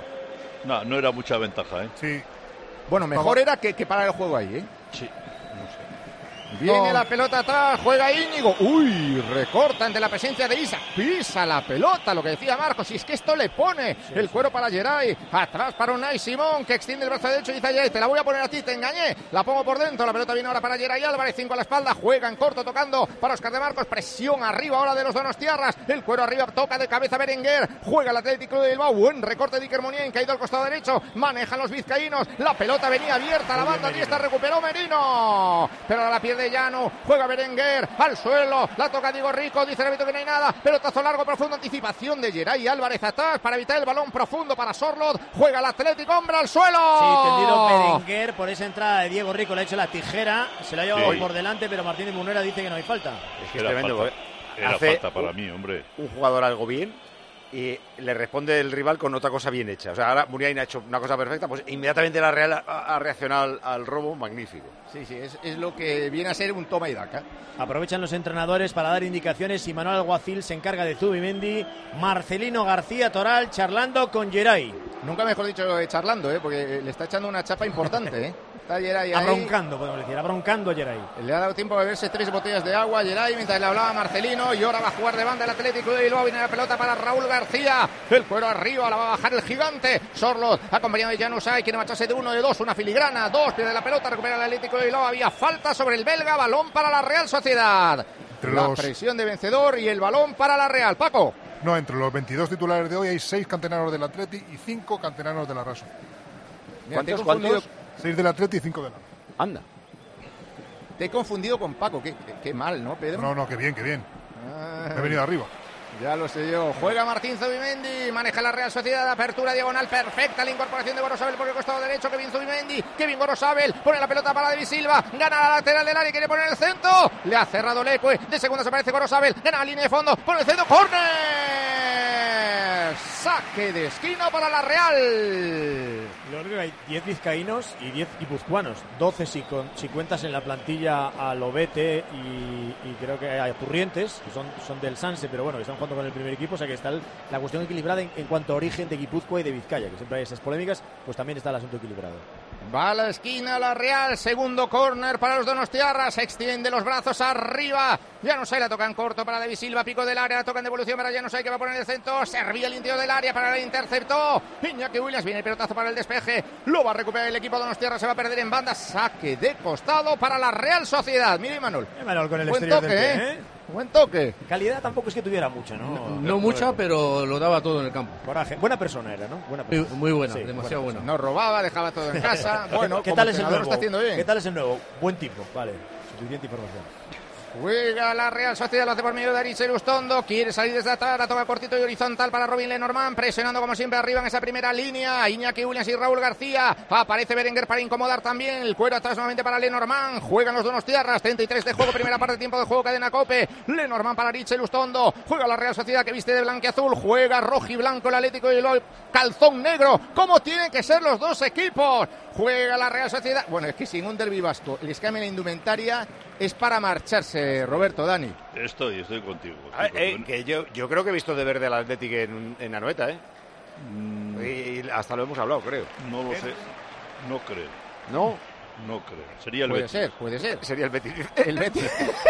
No era mucha ventaja, ¿eh? Sí. Bueno, mejor era que parar el juego ahí, ¿eh? Sí, no sé. Viene la pelota atrás, juega Íñigo. Uy, recorta ante la presencia de Isa. Pisa la pelota, lo que decía Marcos. Y es que esto le pone el cuero para Geray. Atrás para Unai Simón, que extiende el brazo derecho y dice: Geray, te la voy a poner a ti, te engañé. La pongo por dentro. La pelota viene ahora para Geray Álvarez. 5 a la espalda. Juega en corto, tocando para Óscar de Marcos. Presión arriba ahora de los donostiarras. El cuero arriba, toca de cabeza Berenguer. Juega el Atlético de Bilbao. Buen recorte de Iker Muniain, caído al costado derecho. Manejan los vizcaínos. La pelota venía abierta. La banda diestra recuperó Merino. Pero ahora la pierde Llano. Juega Berenguer al suelo, la toca Diego Rico, dice el árbitro que no hay nada, pelotazo largo, profundo, anticipación de Geray Álvarez atrás para evitar el balón profundo para Sorloth, juega el Atlético, hombre al suelo. Sí, tendido Berenguer por esa entrada de Diego Rico, le ha hecho la tijera, se la ha llevado por delante, pero Martínez Munera dice que no hay falta. Es que es tremendo, falta. Era falta para mí, hombre. Un jugador algo bien y le responde el rival con otra cosa bien hecha. O sea, ahora Muniain ha hecho una cosa perfecta, pues inmediatamente la Real ha reaccionado al robo, magnífico. Sí, es lo que viene a ser un toma y daca. Aprovechan los entrenadores para dar indicaciones y Manuel Alguacil se encarga de Zubimendi, Marcelino García Toral charlando con Geray. Nunca mejor dicho charlando, porque le está echando una chapa importante, Está Geray ahí. Abroncando, podemos decir, abroncando a Geray. Le ha dado tiempo a beberse 3 botellas de agua a Geray mientras le hablaba Marcelino, y ahora va a jugar de banda el Atlético de Bilbao. Viene la pelota para Raúl García, el cuero arriba, la va a bajar el gigante Sorloth, acompañado de Januzaj, quiere marcharse de 1 de 2, una filigrana, 2, pierde la pelota, recupera el Atlético de Bilbao. Había falta sobre el belga, balón para la Real Sociedad. La presión de vencedor y el balón para la Real. Paco. No, entre los 22 titulares de hoy hay 6 canteranos del Atleti y 5 canteranos de la Raso. ¿Cuántos? 6 del Atleti y 5 del Raso. Anda. Te he confundido con Paco. Qué mal, ¿no, Pedro? No, qué bien. He venido arriba. Ya lo sé yo. Juega Martín Zubimendi. Maneja la Real Sociedad. Apertura diagonal perfecta. La incorporación de Gorosabel por el costado derecho. Kevin Zubimendi. Kevin Gorosabel. Pone la pelota para David Silva. Gana la lateral del área. Quiere poner el centro. Le ha cerrado Leque. De segunda se aparece Gorosabel. Gana la línea de fondo. Pone el centro. ¡Córner! Saque de esquina para la Real. Yo creo que hay 10 vizcaínos y 10 guipuzcoanos. 12 si cuentas en la plantilla a Lobete y creo que hay Turrientes, que son del Sanse, pero bueno, que están jugando con el primer equipo, o sea que está la cuestión equilibrada en cuanto a origen de Guipúzcoa y de Vizcaya, que siempre hay esas polémicas, pues también está el asunto equilibrado. Va a la esquina la Real, segundo córner para los donostiarras, extiende los brazos arriba, Januzaj la toca en corto para David Silva, pico del área, la toca en devolución para Januzaj, que va a poner el centro, servía el interior del área para el interceptó, Iñaki Williams, viene el pelotazo para el despeje, lo va a recuperar el equipo donostiarra, se va a perder en banda, saque de costado para la Real Sociedad. Mira Imanol con el buen toque, buen toque. Calidad tampoco es que tuviera mucha, ¿no? No mucha, pero lo daba todo en el campo. Coraje. Buena persona era, ¿no? Buena persona. Muy buena, sí, demasiado buena. No robaba, dejaba todo en casa. Bueno, ¿Qué tal es el nuevo? Lo está haciendo bien. ¿Qué tal es el nuevo? Buen tipo, vale. Suficiente información. Juega la Real Sociedad, lo hace por medio de Aritz Elustondo, quiere salir desde atrás, la toma cortito y horizontal para Robin Lenormand, presionando como siempre arriba en esa primera línea, Iñaki Williams y Raúl García, aparece Berenguer para incomodar también, el cuero atrás nuevamente para Lenormand, juegan los donostiarras, 33 de juego, primera parte, tiempo de juego, cadena Cope, Lenormand para Aritz Elustondo, juega la Real Sociedad que viste de blanquiazul, juega rojo y blanco el Atlético de Bilbao, calzón negro, como tienen que ser los dos equipos, juega la Real Sociedad, bueno, es que sin un derbi vasco les cambia la indumentaria, es para marcharse, Roberto, Dani. Estoy contigo. Que yo creo que he visto de verde al Atlético en Anoeta, y hasta lo hemos hablado, creo. No lo sé, no creo. ¿No? No creo. Sería el Puede Betis. ser, puede ser. Sería el Betis. El Betis.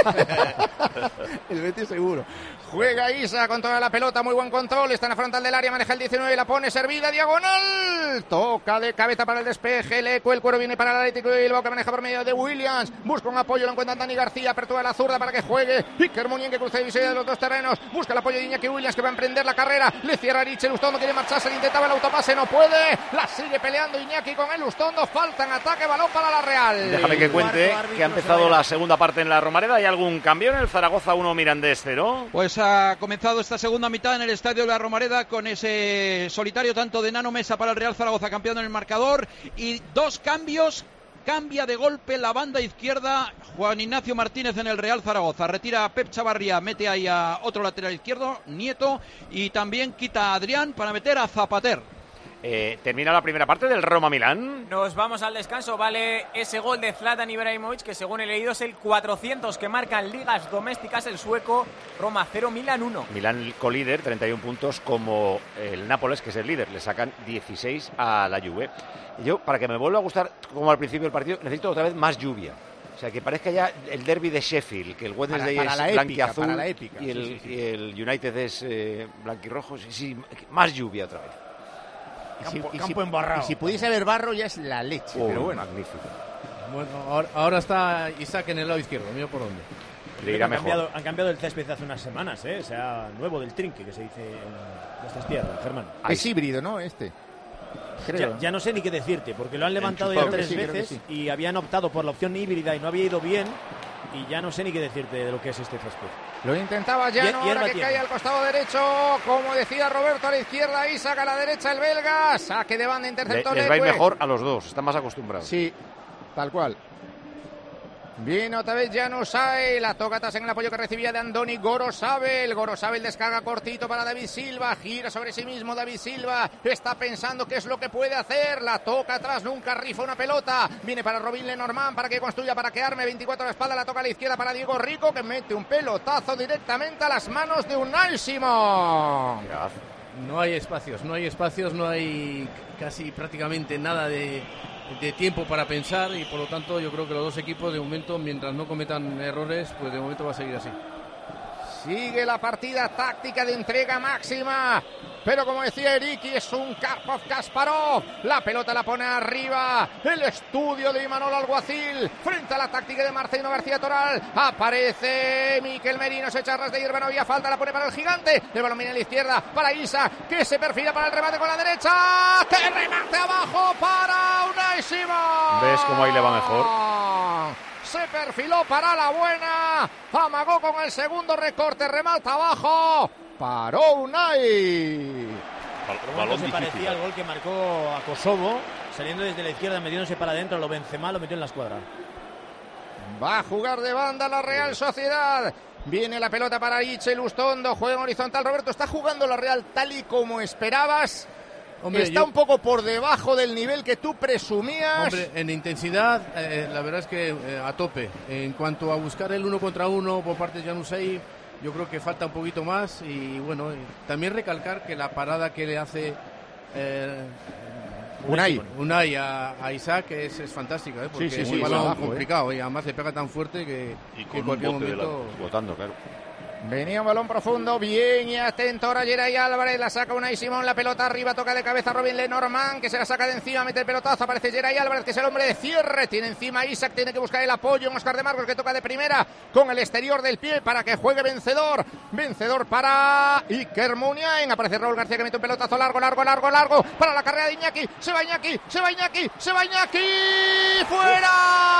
El Betis seguro. Juega Isa con toda la pelota, muy buen control, está en la frontal del área, maneja el 19, la pone servida, diagonal, toca de cabeza para el despeje, el cuero viene para el Atlético de Bilbao, que maneja por medio de Williams, busca un apoyo, lo encuentra Dani García, apertura de la zurda para que juegue, Iker Muniain, que cruza divisoria de los dos terrenos, busca el apoyo de Iñaki Williams, que va a emprender la carrera, le cierra Richel Ustondo, quiere marcharse, le intentaba el autopase, no puede, la sigue peleando Iñaki con el Ustondo, falta en ataque, balón para la Real. Déjame que cuente que ha empezado la segunda parte en la Romareda. ¿Hay algún cambio en el Zaragoza 1, Mirandés 0? Pues ha comenzado esta segunda mitad en el estadio de la Romareda con ese solitario tanto de Nano Mesa para el Real Zaragoza, campeón en el marcador, y 2 cambios. Cambia de golpe la banda izquierda Juan Ignacio Martínez en el Real Zaragoza. Retira a Pep Chavarría, mete ahí a otro lateral izquierdo, Nieto, y también quita a Adrián para meter a Zapater. Termina la primera parte del Roma-Milán. Nos vamos al descanso. Vale ese gol de Zlatan Ibrahimovic, que según he leído es el 400 que marca en ligas domésticas el sueco. Roma 0, Milán 1. Milán colíder, 31 puntos, como el Nápoles, que es el líder. Le sacan 16 a la Juve. Yo, para que me vuelva a gustar, como al principio del partido, necesito otra vez más lluvia. O sea, que parezca ya el derbi de Sheffield, que el Wednesday es blanquiazul y el United es blanquirrojo. Sí, más lluvia otra vez. Campo embarrado. Y si pudiese haber barro ya es la leche, pero bueno. Magnífico. Bueno, ahora está Isaac en el lado izquierdo, mira por dónde. Le irá mejor. Han cambiado el césped hace unas semanas, o sea, nuevo del trinque, que se dice en estas tierras, Germán. Es híbrido, ¿no? Ya no sé ni qué decirte, porque lo han levantado ya 3 veces y habían optado por la opción híbrida y no había ido bien, y ya no sé ni qué decirte de lo que es este césped. Lo intentaba Llano, ahora que cae al costado derecho, como decía Roberto, a la izquierda, Isaac a la derecha, el belga, saque de banda, interceptó Les va a ir mejor a los dos, están más acostumbrados. Sí, tal cual. Viene otra vez Januzaj, la toca atrás en el apoyo que recibía de Andoni Gorosabel. Gorosabel descarga cortito para David Silva, gira sobre sí mismo David Silva, está pensando qué es lo que puede hacer, la toca atrás, nunca rifa una pelota, viene para Robin Lenormand para que construya, para que arme, 24 a la espalda, la toca a la izquierda para Diego Rico, que mete un pelotazo directamente a las manos de Unai Simón. No hay espacios, no hay casi prácticamente nada de tiempo para pensar, y por lo tanto yo creo que los dos equipos de momento, mientras no cometan errores, pues de momento va a seguir así. Sigue la partida táctica de entrega máxima, pero como decía Eriki, es un Karpov-Kasparov, la pelota la pone arriba, el estudio de Imanol Alguacil, frente a la táctica de Marcelino García Toral, aparece Miquel Merino, se echa ras de hierba, no había falta, la pone para el gigante, el balón viene a la izquierda, para Isa, que se perfila para el remate con la derecha, que remate abajo para Unai Simón. ¿Ves cómo ahí le va mejor? Se perfiló para la buena, amagó con el segundo recorte, remata abajo, paró Unai. Balón se parecía al gol que marcó a Kosovo, saliendo desde la izquierda, metiéndose para adentro, lo Benzema lo metió en la escuadra. Va a jugar de banda la Real Sociedad. Viene la pelota para Richel Ustondo, juega en horizontal. Roberto, ¿está jugando la Real tal y como esperabas? Hombre, está un poco por debajo del nivel que tú presumías. Hombre, en intensidad, la verdad es que a tope. En cuanto a buscar el 1 contra 1 por parte de Januzaj, yo creo que falta un poquito más. Y bueno, también recalcar que la parada que le hace Unai a Isaac es fantástica, porque es un balón complicado, y además le pega tan fuerte que en cualquier momento... Botando, claro. Venía un balón profundo, bien y atento ahora Geray Álvarez, la saca Unai Simón, la pelota arriba, toca de cabeza Robin Lenormand, que se la saca de encima, mete el pelotazo, aparece Geray Álvarez, que es el hombre de cierre, tiene encima a Isaac, tiene que buscar el apoyo en Óscar de Marcos, que toca de primera con el exterior del pie para que juegue vencedor para Iker Muniain, aparece Raúl García, que mete un pelotazo largo para la carrera de Iñaki, se va Iñaki, ¡fuera!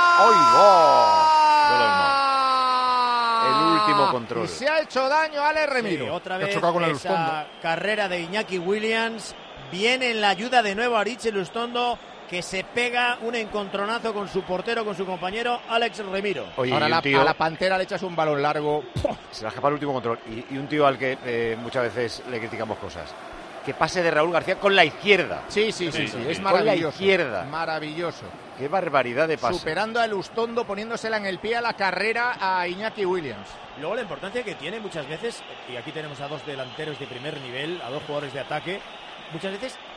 El último control. Y se ha hecho daño a Ale Remiro. Sí, otra vez esa carrera de Iñaki Williams. Viene en la ayuda de nuevo a Richel Ustondo, que se pega un encontronazo con su portero, con su compañero Alex Remiro. Oye, ahora a la Pantera le echas un balón largo. Se la escapa el último control. Y un tío al que muchas veces le criticamos cosas. Que pase de Raúl García con la izquierda. Sí, es maravilloso. Con la izquierda. Maravilloso. Qué barbaridad de pase. Superando a Ustondo, poniéndosela en el pie a la carrera a Iñaki Williams. Luego la importancia que tiene muchas veces, y aquí tenemos a dos delanteros de primer nivel, a dos jugadores de ataque, muchas veces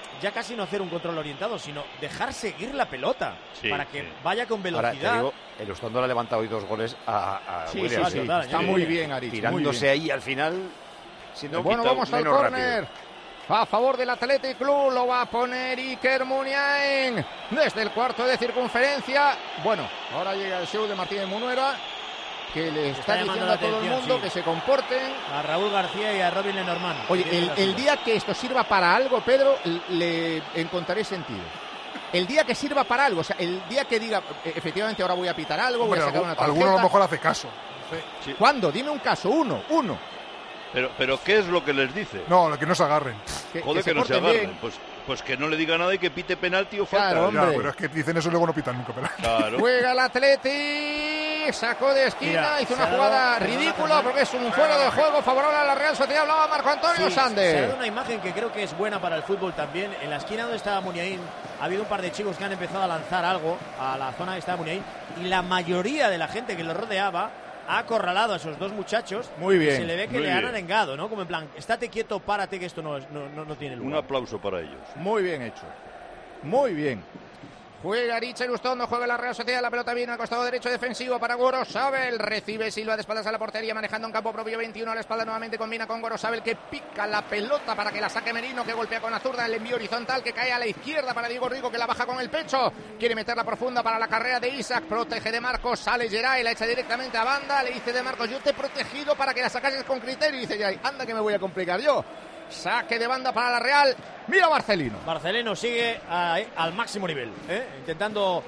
ya casi no hacer un control orientado, sino dejar seguir la pelota para que vaya con velocidad. Ahora, te digo, el Ostondo le ha levantado hoy 2 goles a Williams. Total, está muy bien, Aritz. Tirándose ahí al final. Siendo Bueno, vamos al córner. A favor del Athletic Club, lo va a poner Iker Muniain desde el cuarto de circunferencia. Bueno, ahora llega el show de Martínez Munuera, que le está diciendo a todo el mundo que se comporten. A Raúl García y a Robin Lenormand. Oye, el día que esto sirva para algo, Pedro, le encontraré sentido. El día que sirva para algo, o sea, el día que diga, efectivamente, ahora voy a pitar algo, voy a sacar una tarjeta. Alguno a lo mejor hace caso. Sí. ¿Cuándo? Dime un caso, uno. Pero ¿qué es lo que les dice? No, que no se agarren. Joder, que no se agarren. Pues que no le diga nada y que pite penalti o falta. Claro, ya, pero es que dicen eso y luego no pitan nunca penalti. Claro. Juega el Athletic, sacó de esquina, hizo una jugada ridícula porque es un fuera de juego favorable a la Real Sociedad. Hablaba Marco Antonio Sander. Se ha dado una imagen que creo que es buena para el fútbol también. En la esquina donde estaba Muniain ha habido un par de chicos que han empezado a lanzar algo a la zona que estaba Muniain y la mayoría de la gente que lo rodeaba ha acorralado a esos dos muchachos. Muy bien. Y se le ve que le han arengado, ¿no? Como en plan, estate quieto, párate, que esto no tiene lugar. Un aplauso para ellos. Muy bien hecho. Muy bien. Juega Richard Ustondo, juega la Real Sociedad, la pelota viene al costado derecho defensivo para Gorosabel, recibe Silva de espaldas a la portería, manejando en campo propio 21 a la espalda nuevamente, combina con Gorosabel que pica la pelota para que la saque Merino, que golpea con la zurda, el envío horizontal que cae a la izquierda para Diego Rico, que la baja con el pecho, quiere meterla profunda para la carrera de Isaac, protege de Marcos, sale Geray, la echa directamente a banda, le dice de Marcos, yo te he protegido para que la sacases con criterio, y dice Geray, anda que me voy a complicar yo. Saque de banda para la Real. Mira Marcelino. Marcelino sigue al máximo nivel, intentando...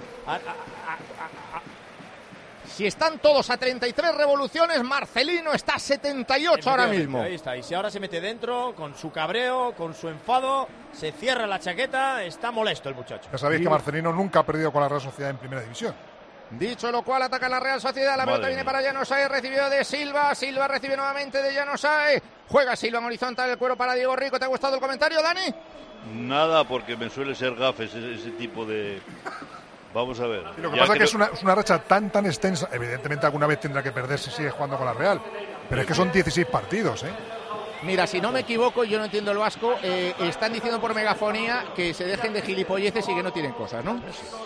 Si están todos a 33 revoluciones, Marcelino está a 78 ahora mismo. Ahí está. Y si ahora se mete dentro, con su cabreo, con su enfado, se cierra la chaqueta, está molesto el muchacho. Ya sabéis que Marcelino nunca ha perdido con la Real Sociedad en Primera División. Dicho lo cual, ataca la Real Sociedad, la pelota viene para Januzaj, recibido de Silva, Silva recibe nuevamente de Januzaj, juega Silva en horizontal, el cuero para Diego Rico. ¿Te ha gustado el comentario, Dani? Nada, porque me suele ser gafes ese tipo de... Vamos a ver. Y lo que pasa es que es una racha tan extensa, evidentemente alguna vez tendrá que perder si sigue jugando con la Real, pero es que son 16 partidos, Mira, si no me equivoco, yo no entiendo el vasco, están diciendo por megafonía que se dejen de gilipolleces y que no tienen cosas, ¿no?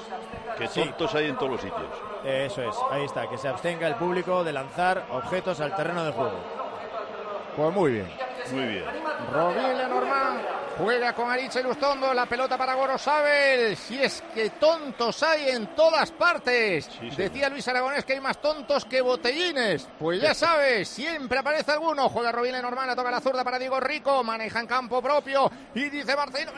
Que tontos hay en todos los sitios. Eso es, ahí está, que se abstenga el público de lanzar objetos al terreno de juego. Pues muy bien. Muy bien. Robin Lenormand juega con Arichel Ustondo, la pelota para Gorosabel. Si es que tontos hay en todas partes. Sí, decía Luis Aragonés que hay más tontos que botellines. Pues ya sabes, siempre aparece alguno. Juega Robin Lenormand, la toca la zurda para Diego Rico, maneja en campo propio y dice Marcelino,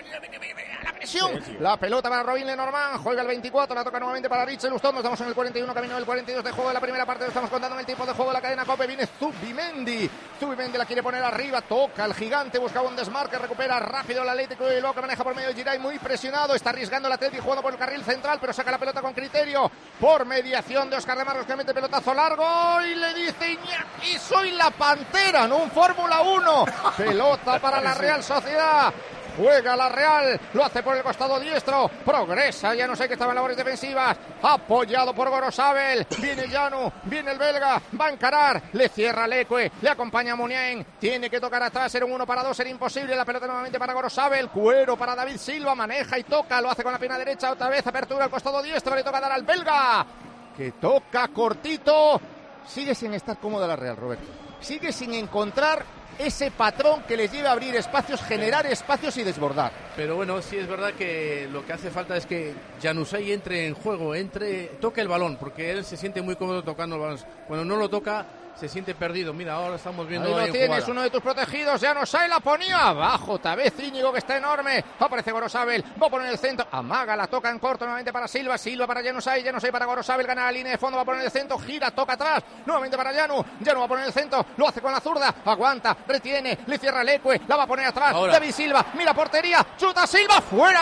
la presión. La pelota para Robin Lenormand, juega el 24, la toca nuevamente para Arichel Ustondo. Estamos en el 41, camino del 42 de juego de la primera parte. Lo estamos contando en el tiempo de juego de la cadena COPE. Viene Zubimendi la quiere poner arriba, toca el gigante, busca un desmarque, recupera rápido el Atlético de Bilbao, que maneja por medio de Giray, muy presionado, está arriesgando el Atlético jugando por el carril central, pero saca la pelota con criterio, por mediación de Óscar de Marcos, que mete pelotazo largo y le dice Iñaki, soy la Pantera, no un Fórmula 1, pelota para la Real Sociedad. Juega la Real, lo hace por el costado diestro, progresa, ya no sé que estaba en labores defensivas, apoyado por Gorosabel, viene Janu, viene el belga, va a encarar, le cierra Leque, le acompaña Muniain, tiene que tocar atrás, era un 1 para 2, era imposible, la pelota nuevamente para Gorosabel, cuero para David Silva, maneja y toca, lo hace con la pierna derecha, otra vez apertura al costado diestro, le toca dar al belga, que toca cortito, sigue sin estar cómoda la Real, Roberto, sigue sin encontrar ese patrón que les lleve a abrir espacios, generar espacios y desbordar. Pero bueno, sí es verdad que lo que hace falta es que Januzaj entre en juego, toque el balón, porque él se siente muy cómodo tocando el balón. Cuando no lo toca, se siente perdido. Mira, ahora estamos viendo ahí lo tienes, uno de tus protegidos, Januzaj la ponía abajo, otra vez Íñigo, que está enorme, aparece Gorosabel, va a poner el centro, amaga, la toca en corto nuevamente para Silva, Silva para Januzaj para Gorosabel, gana la línea de fondo, va a poner el centro, gira, toca atrás, nuevamente para Janu va a poner el centro, lo hace con la zurda, aguanta, retiene, le cierra Leque, la va a poner atrás, ahora. David Silva, mira portería, chuta Silva, fuera.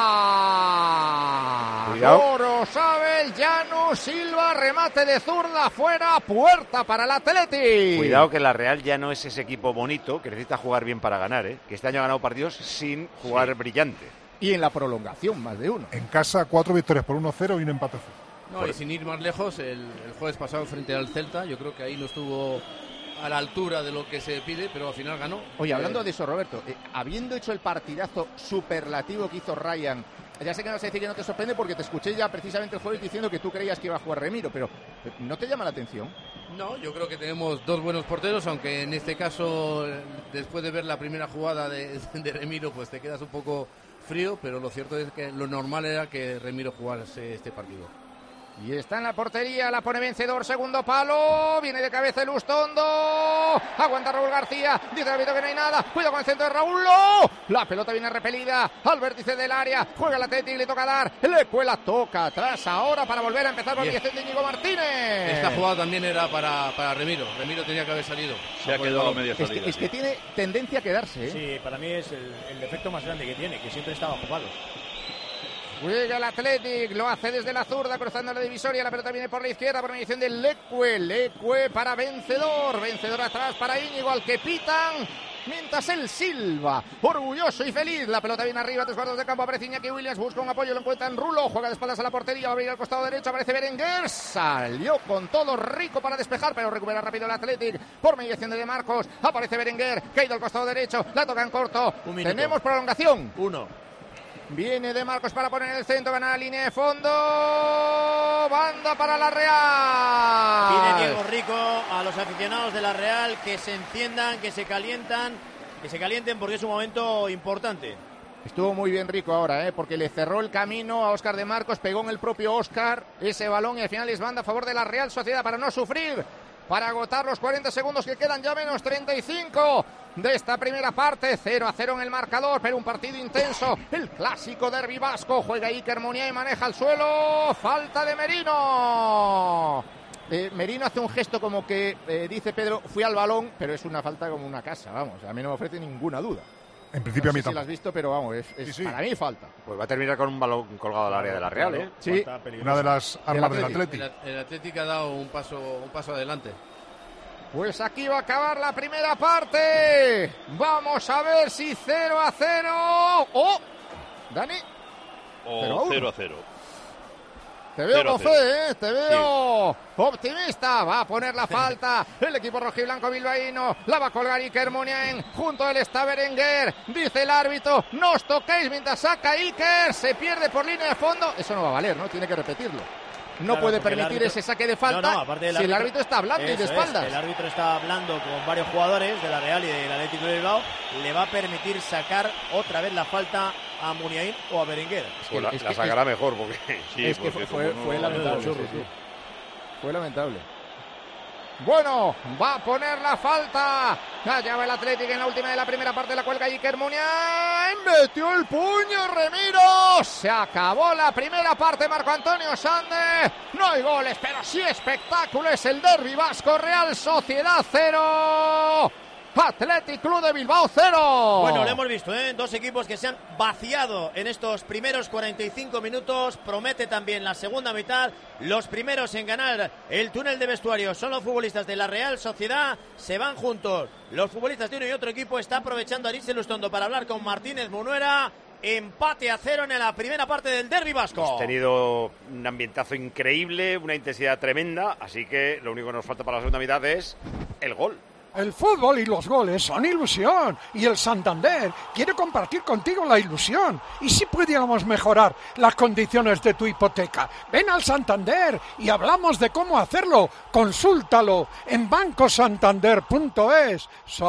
Gorosabel, Janu, Silva, remate de zurda, fuera, puerta para la Athletic. Cuidado que la Real ya no es ese equipo bonito que necesita jugar bien para ganar, que este año ha ganado partidos sin jugar brillante. Y en la prolongación más de uno. En casa 4 victorias por 1-0 y un empate 0. No, y sin ir más lejos, el jueves pasado frente al Celta, yo creo que ahí no estuvo a la altura de lo que se pide, pero al final ganó. Oye, hablando de eso, Roberto, habiendo hecho el partidazo superlativo que hizo Ryan, ya sé que no vas a decir que no te sorprende porque te escuché ya precisamente el jueves diciendo que tú creías que iba a jugar Remiro, pero ¿no te llama la atención? No, yo creo que tenemos dos buenos porteros, aunque en este caso, después de ver la primera jugada de Remiro, pues te quedas un poco frío, pero lo cierto es que lo normal era que Remiro jugase este partido. Y está en la portería, la pone vencedor, segundo palo, viene de cabeza el Ustondo, aguanta Raúl García, dice el árbitro que no hay nada, cuidado con el centro de Raúl, ¡no! La pelota viene repelida al vértice del área, juega el Atlético, le toca dar, le cuela, toca atrás ahora para volver a empezar por dirección de Íñigo Martínez. Esta jugada también era para Remiro tenía que haber salido. Se ha quedado a media salida. Es que tiene tendencia a quedarse, ¿eh? Sí, para mí es el defecto más grande que tiene, que siempre estaba jugado. Juega el Athletic, lo hace desde la zurda, cruzando la divisoria, la pelota viene por la izquierda, por mediación de Leque para Vencedor atrás para Íñigo, al que pitan, mientras él silba, orgulloso y feliz, la pelota viene arriba, 3 cuartos de campo, aparece Iñaki Williams, busca un apoyo, lo encuentra en Rulo, juega de espaldas a la portería, va a abrir al costado derecho, aparece Berenguer, salió con todo Rico para despejar, pero recupera rápido el Athletic, por mediación de Marcos, aparece Berenguer, que ha ido al costado derecho, la toca en corto, tenemos prolongación. 1. Viene de Marcos para poner en el centro, gana la línea de fondo, banda para la Real. Pide Diego Rico a los aficionados de la Real que se enciendan, que se calienten porque es un momento importante. Estuvo muy bien Rico ahora, porque le cerró el camino a Óscar de Marcos, pegó en el propio Óscar ese balón y al final es banda a favor de la Real Sociedad para no sufrir, para agotar los 40 segundos que quedan, ya menos 35 de esta primera parte, 0-0 en el marcador, pero un partido intenso, el clásico derbi vasco, juega Iker Muniain, maneja el suelo, falta de Merino. Merino hace un gesto como que dice Pedro, fui al balón, pero es una falta como una casa, vamos, a mí no me ofrece ninguna duda. En principio a mí tampoco. Si lo has visto, pero vamos, sí. Para mí falta. Pues va a terminar con un balón colgado al área de la Real, ¿eh? Sí, una de las armas del Atlético. El Atlético ha dado un paso adelante. Pues aquí va a acabar la primera parte. Vamos a ver si 0-0. ¡Oh! Dani. O 0-0. Te veo con fe, te veo optimista. Va a poner la falta el equipo rojiblanco bilbaíno. La va a colgar Iker Muniain. Junto a él está Berenguer. Dice el árbitro, no os toquéis mientras saca Iker. Se pierde por línea de fondo. Eso no va a valer, ¿no? Tiene que repetirlo. No puede permitir ese saque de falta si el árbitro está hablando y de espaldas. El árbitro está hablando con varios jugadores de la Real y del Atlético de Bilbao. Le va a permitir sacar otra vez la falta a Muniain o a Berenguer. La sacará mejor porque... Sí, es que fue lamentable. Fue lamentable. Bueno, va a poner la falta. Allá va el Atlético en la última de la primera parte, la cuelga Iker Muniain. Metió el puño Remiro. Se acabó la primera parte, Marco Antonio Sande. No hay goles, pero sí espectáculo. Es el derbi vasco, Real Sociedad 0. Athletic Club de Bilbao 0. Bueno, lo hemos visto, dos equipos que se han vaciado en estos primeros 45 minutos. Promete también la segunda mitad. Los primeros en ganar el túnel de vestuario son los futbolistas de la Real Sociedad. Se van juntos los futbolistas de uno y otro equipo. Está aprovechando Aritz Lustondo para hablar con Martínez Munuera. Empate a 0 en la primera parte del derbi vasco. Hemos tenido un ambientazo increíble, una intensidad tremenda, así que lo único que nos falta para la segunda mitad es el gol. El fútbol y los goles son ilusión y el Santander quiere compartir contigo la ilusión. ¿Y si pudiéramos mejorar las condiciones de tu hipoteca? Ven al Santander y hablamos de cómo hacerlo. Consúltalo en bancosantander.es.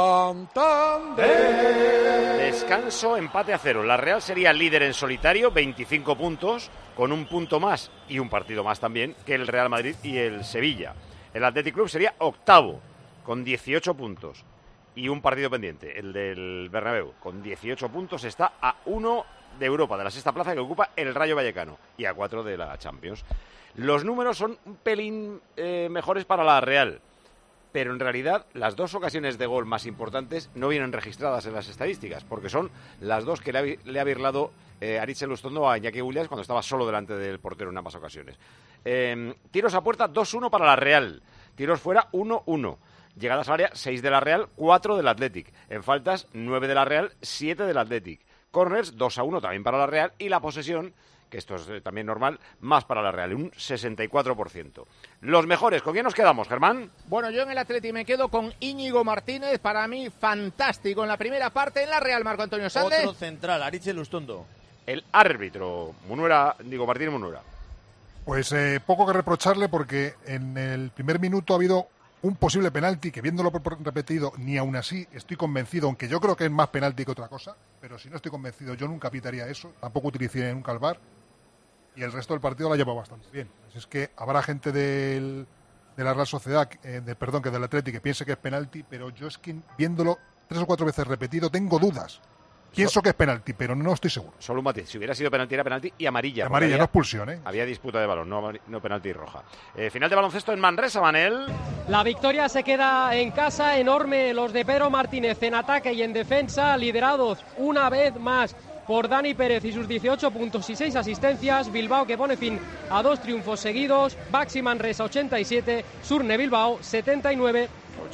Santander. Descanso, empate a 0. La Real sería líder en solitario, 25 puntos, con un punto más y un partido más también que el Real Madrid y el Sevilla. El Athletic Club sería octavo, con 18 puntos y un partido pendiente, el del Bernabéu. Con 18 puntos está a 1 de Europa, de la sexta plaza que ocupa el Rayo Vallecano, y a 4 de la Champions. Los números son un pelín mejores para la Real, pero en realidad las dos ocasiones de gol más importantes no vienen registradas en las estadísticas, porque son las dos que le ha birlado Aritz Lustondo a Iñaki Williams cuando estaba solo delante del portero en ambas ocasiones. Tiros a puerta, 2-1 para la Real. Tiros fuera, 1-1. Llegadas al área, 6 de la Real, 4 del Athletic. En faltas, 9 de la Real, 7 del Athletic. Corners, 2-1 también para la Real. Y la posesión, que esto es también normal, más para la Real, un 64%. Los mejores, ¿con quién nos quedamos, Germán? Bueno, yo en el Atleti me quedo con Íñigo Martínez, para mí fantástico en la primera parte. En la Real, Marco Antonio Salde. Otro central, Aritz Lustondo. El árbitro, Martínez Munuera. Pues poco que reprocharle, porque en el primer minuto ha habido un posible penalti que, viéndolo repetido, ni aún así estoy convencido, aunque yo creo que es más penalti que otra cosa, pero si no estoy convencido yo nunca pitaría eso, tampoco utilicé nunca el VAR, y el resto del partido lo ha llevado bastante bien. Así es que habrá gente de la Real Sociedad, que del Atleti, que piense que es penalti, pero yo es que viéndolo 3 o 4 veces repetido tengo dudas. Pienso que es penalti, pero no estoy seguro. Solo un matiz. Si hubiera sido penalti, era penalti y amarilla. Amarilla, no expulsión, ¿eh? Había disputa de balón, no penalti roja. Final de baloncesto en Manresa, Manel. La victoria se queda en casa, enorme. Los de Pedro Martínez en ataque y en defensa, liderados una vez más por Dani Pérez y sus 18 puntos y 6 asistencias. Bilbao, que pone fin a 2 triunfos seguidos. Baxi Manresa 87, Surne Bilbao 79.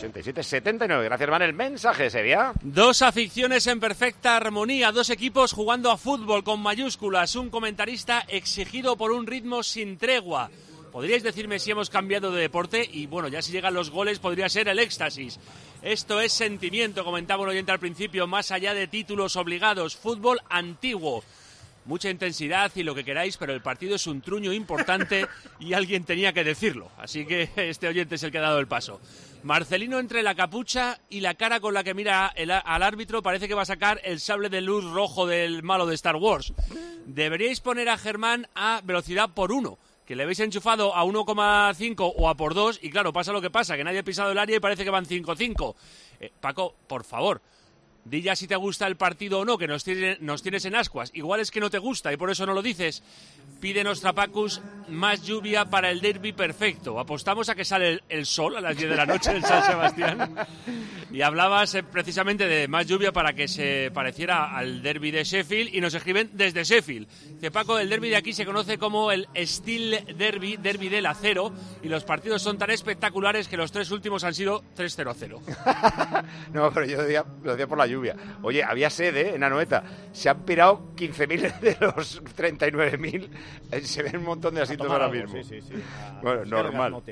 87-79, gracias, Manel. Mensaje, Sevilla. 2 aficiones en perfecta armonía, 2 equipos jugando a fútbol con mayúsculas, un comentarista exigido por un ritmo sin tregua. Podríais decirme si hemos cambiado de deporte y bueno, ya si llegan los goles podría ser el éxtasis. Esto es sentimiento, comentaba un oyente al principio, más allá de títulos obligados, fútbol antiguo. Mucha intensidad y lo que queráis, pero el partido es un truño importante y alguien tenía que decirlo. Así que este oyente es el que ha dado el paso. Marcelino, entre la capucha y la cara con la que mira al árbitro, parece que va a sacar el sable de luz rojo del malo de Star Wars. Deberíais poner a Germán a velocidad por 1, que le habéis enchufado a 1,5 o a por 2, y claro, pasa lo que pasa, que nadie ha pisado el área y parece que van 5-5. Paco, por favor, di ya si te gusta el partido o no, que nos tienes en ascuas. Igual es que no te gusta y por eso no lo dices. Pide Nostrapacus más lluvia para el derbi perfecto. Apostamos a que sale el sol a las 10 de la noche en San Sebastián. Y hablabas precisamente de más lluvia para que se pareciera al derbi de Sheffield, y nos escriben desde Sheffield. Dice Paco, el derbi de aquí se conoce como el Steel Derby, derbi del acero, y los partidos son tan espectaculares que los 3 últimos han sido 3-0-0. No, pero yo lo decía por la lluvia. Oye, había sede en Anoeta. Se han pirado 15.000 de los 39.000. Se ven un montón de asientos ahora mismo. Sí. Bueno, normal.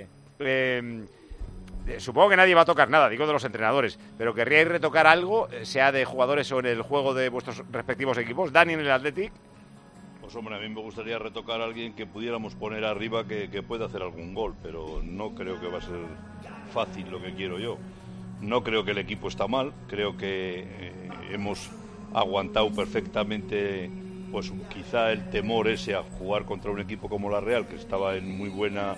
Supongo que nadie va a tocar nada, digo de los entrenadores, pero ¿querríais retocar algo, sea de jugadores o en el juego de vuestros respectivos equipos? Dani, en el Athletic. Pues hombre, a mí me gustaría retocar a alguien que pudiéramos poner arriba que pueda hacer algún gol, pero no creo que va a ser fácil lo que quiero yo. No creo que el equipo está mal, creo que hemos aguantado perfectamente, pues quizá el temor ese a jugar contra un equipo como la Real, que estaba en muy buena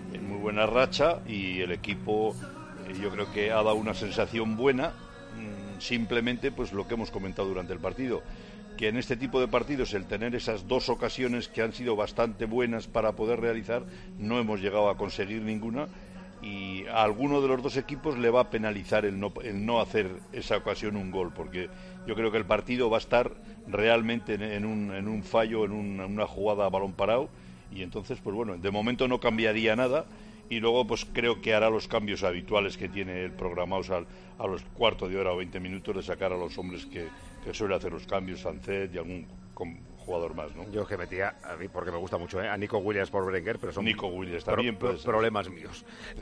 racha, y el equipo yo creo que ha dado una sensación buena. Simplemente pues lo que hemos comentado durante el partido, que en este tipo de partidos el tener esas 2 ocasiones que han sido bastante buenas para poder realizar, no hemos llegado a conseguir ninguna, y a alguno de los 2 equipos le va a penalizar el no hacer esa ocasión un gol, porque yo creo que el partido va a estar realmente en un fallo, en una jugada a balón parado, y entonces pues bueno, de momento no cambiaría nada, y luego pues creo que hará los cambios habituales que tiene el programados a los cuarto de hora o 20 minutos, de sacar a los hombres que suele hacer los cambios, Sancet y algún jugador más, ¿no? Yo que metía, a mí porque me gusta mucho, a Nico Williams por Berenguer, pero son Nico Williams también problemas míos.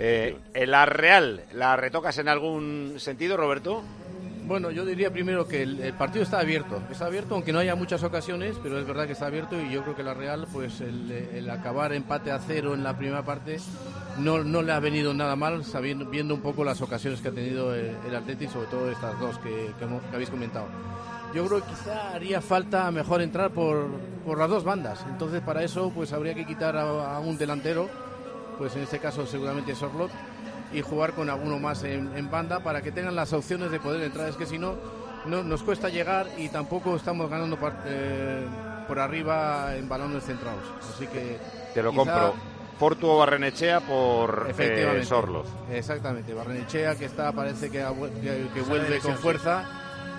¿La Real la retocas en algún sentido, Roberto? Bueno, yo diría primero que el partido está abierto, aunque no haya muchas ocasiones, pero es verdad que está abierto, y yo creo que la Real, pues el acabar empate a 0 en la primera parte no le ha venido nada mal, viendo un poco las ocasiones que ha tenido el Athletic, sobre todo estas 2 que habéis comentado. Yo creo que quizá haría falta mejor entrar por las 2 bandas, entonces para eso pues habría que quitar a un delantero, pues en este caso seguramente Sorloth, y jugar con alguno más en banda para que tengan las opciones de poder entrar. Es que si no nos cuesta llegar, y tampoco estamos ganando por arriba en balones centrados, así que te lo compro. Portu o Barrenechea por Sorloth. Exactamente, Barrenechea, que parece que vuelve con fuerza,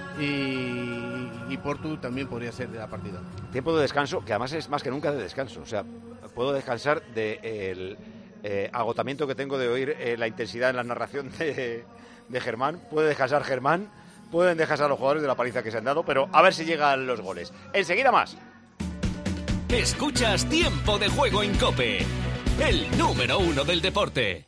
y Portu también podría ser de la partida. Tiempo de descanso, que además es más que nunca de descanso. O sea, puedo descansar del agotamiento que tengo de oír la intensidad en la narración de Germán. Puede descansar Germán, pueden descansar los jugadores de la paliza que se han dado, pero a ver si llegan los goles. Enseguida más. Escuchas Tiempo de Juego en COPE, el número 1 del deporte.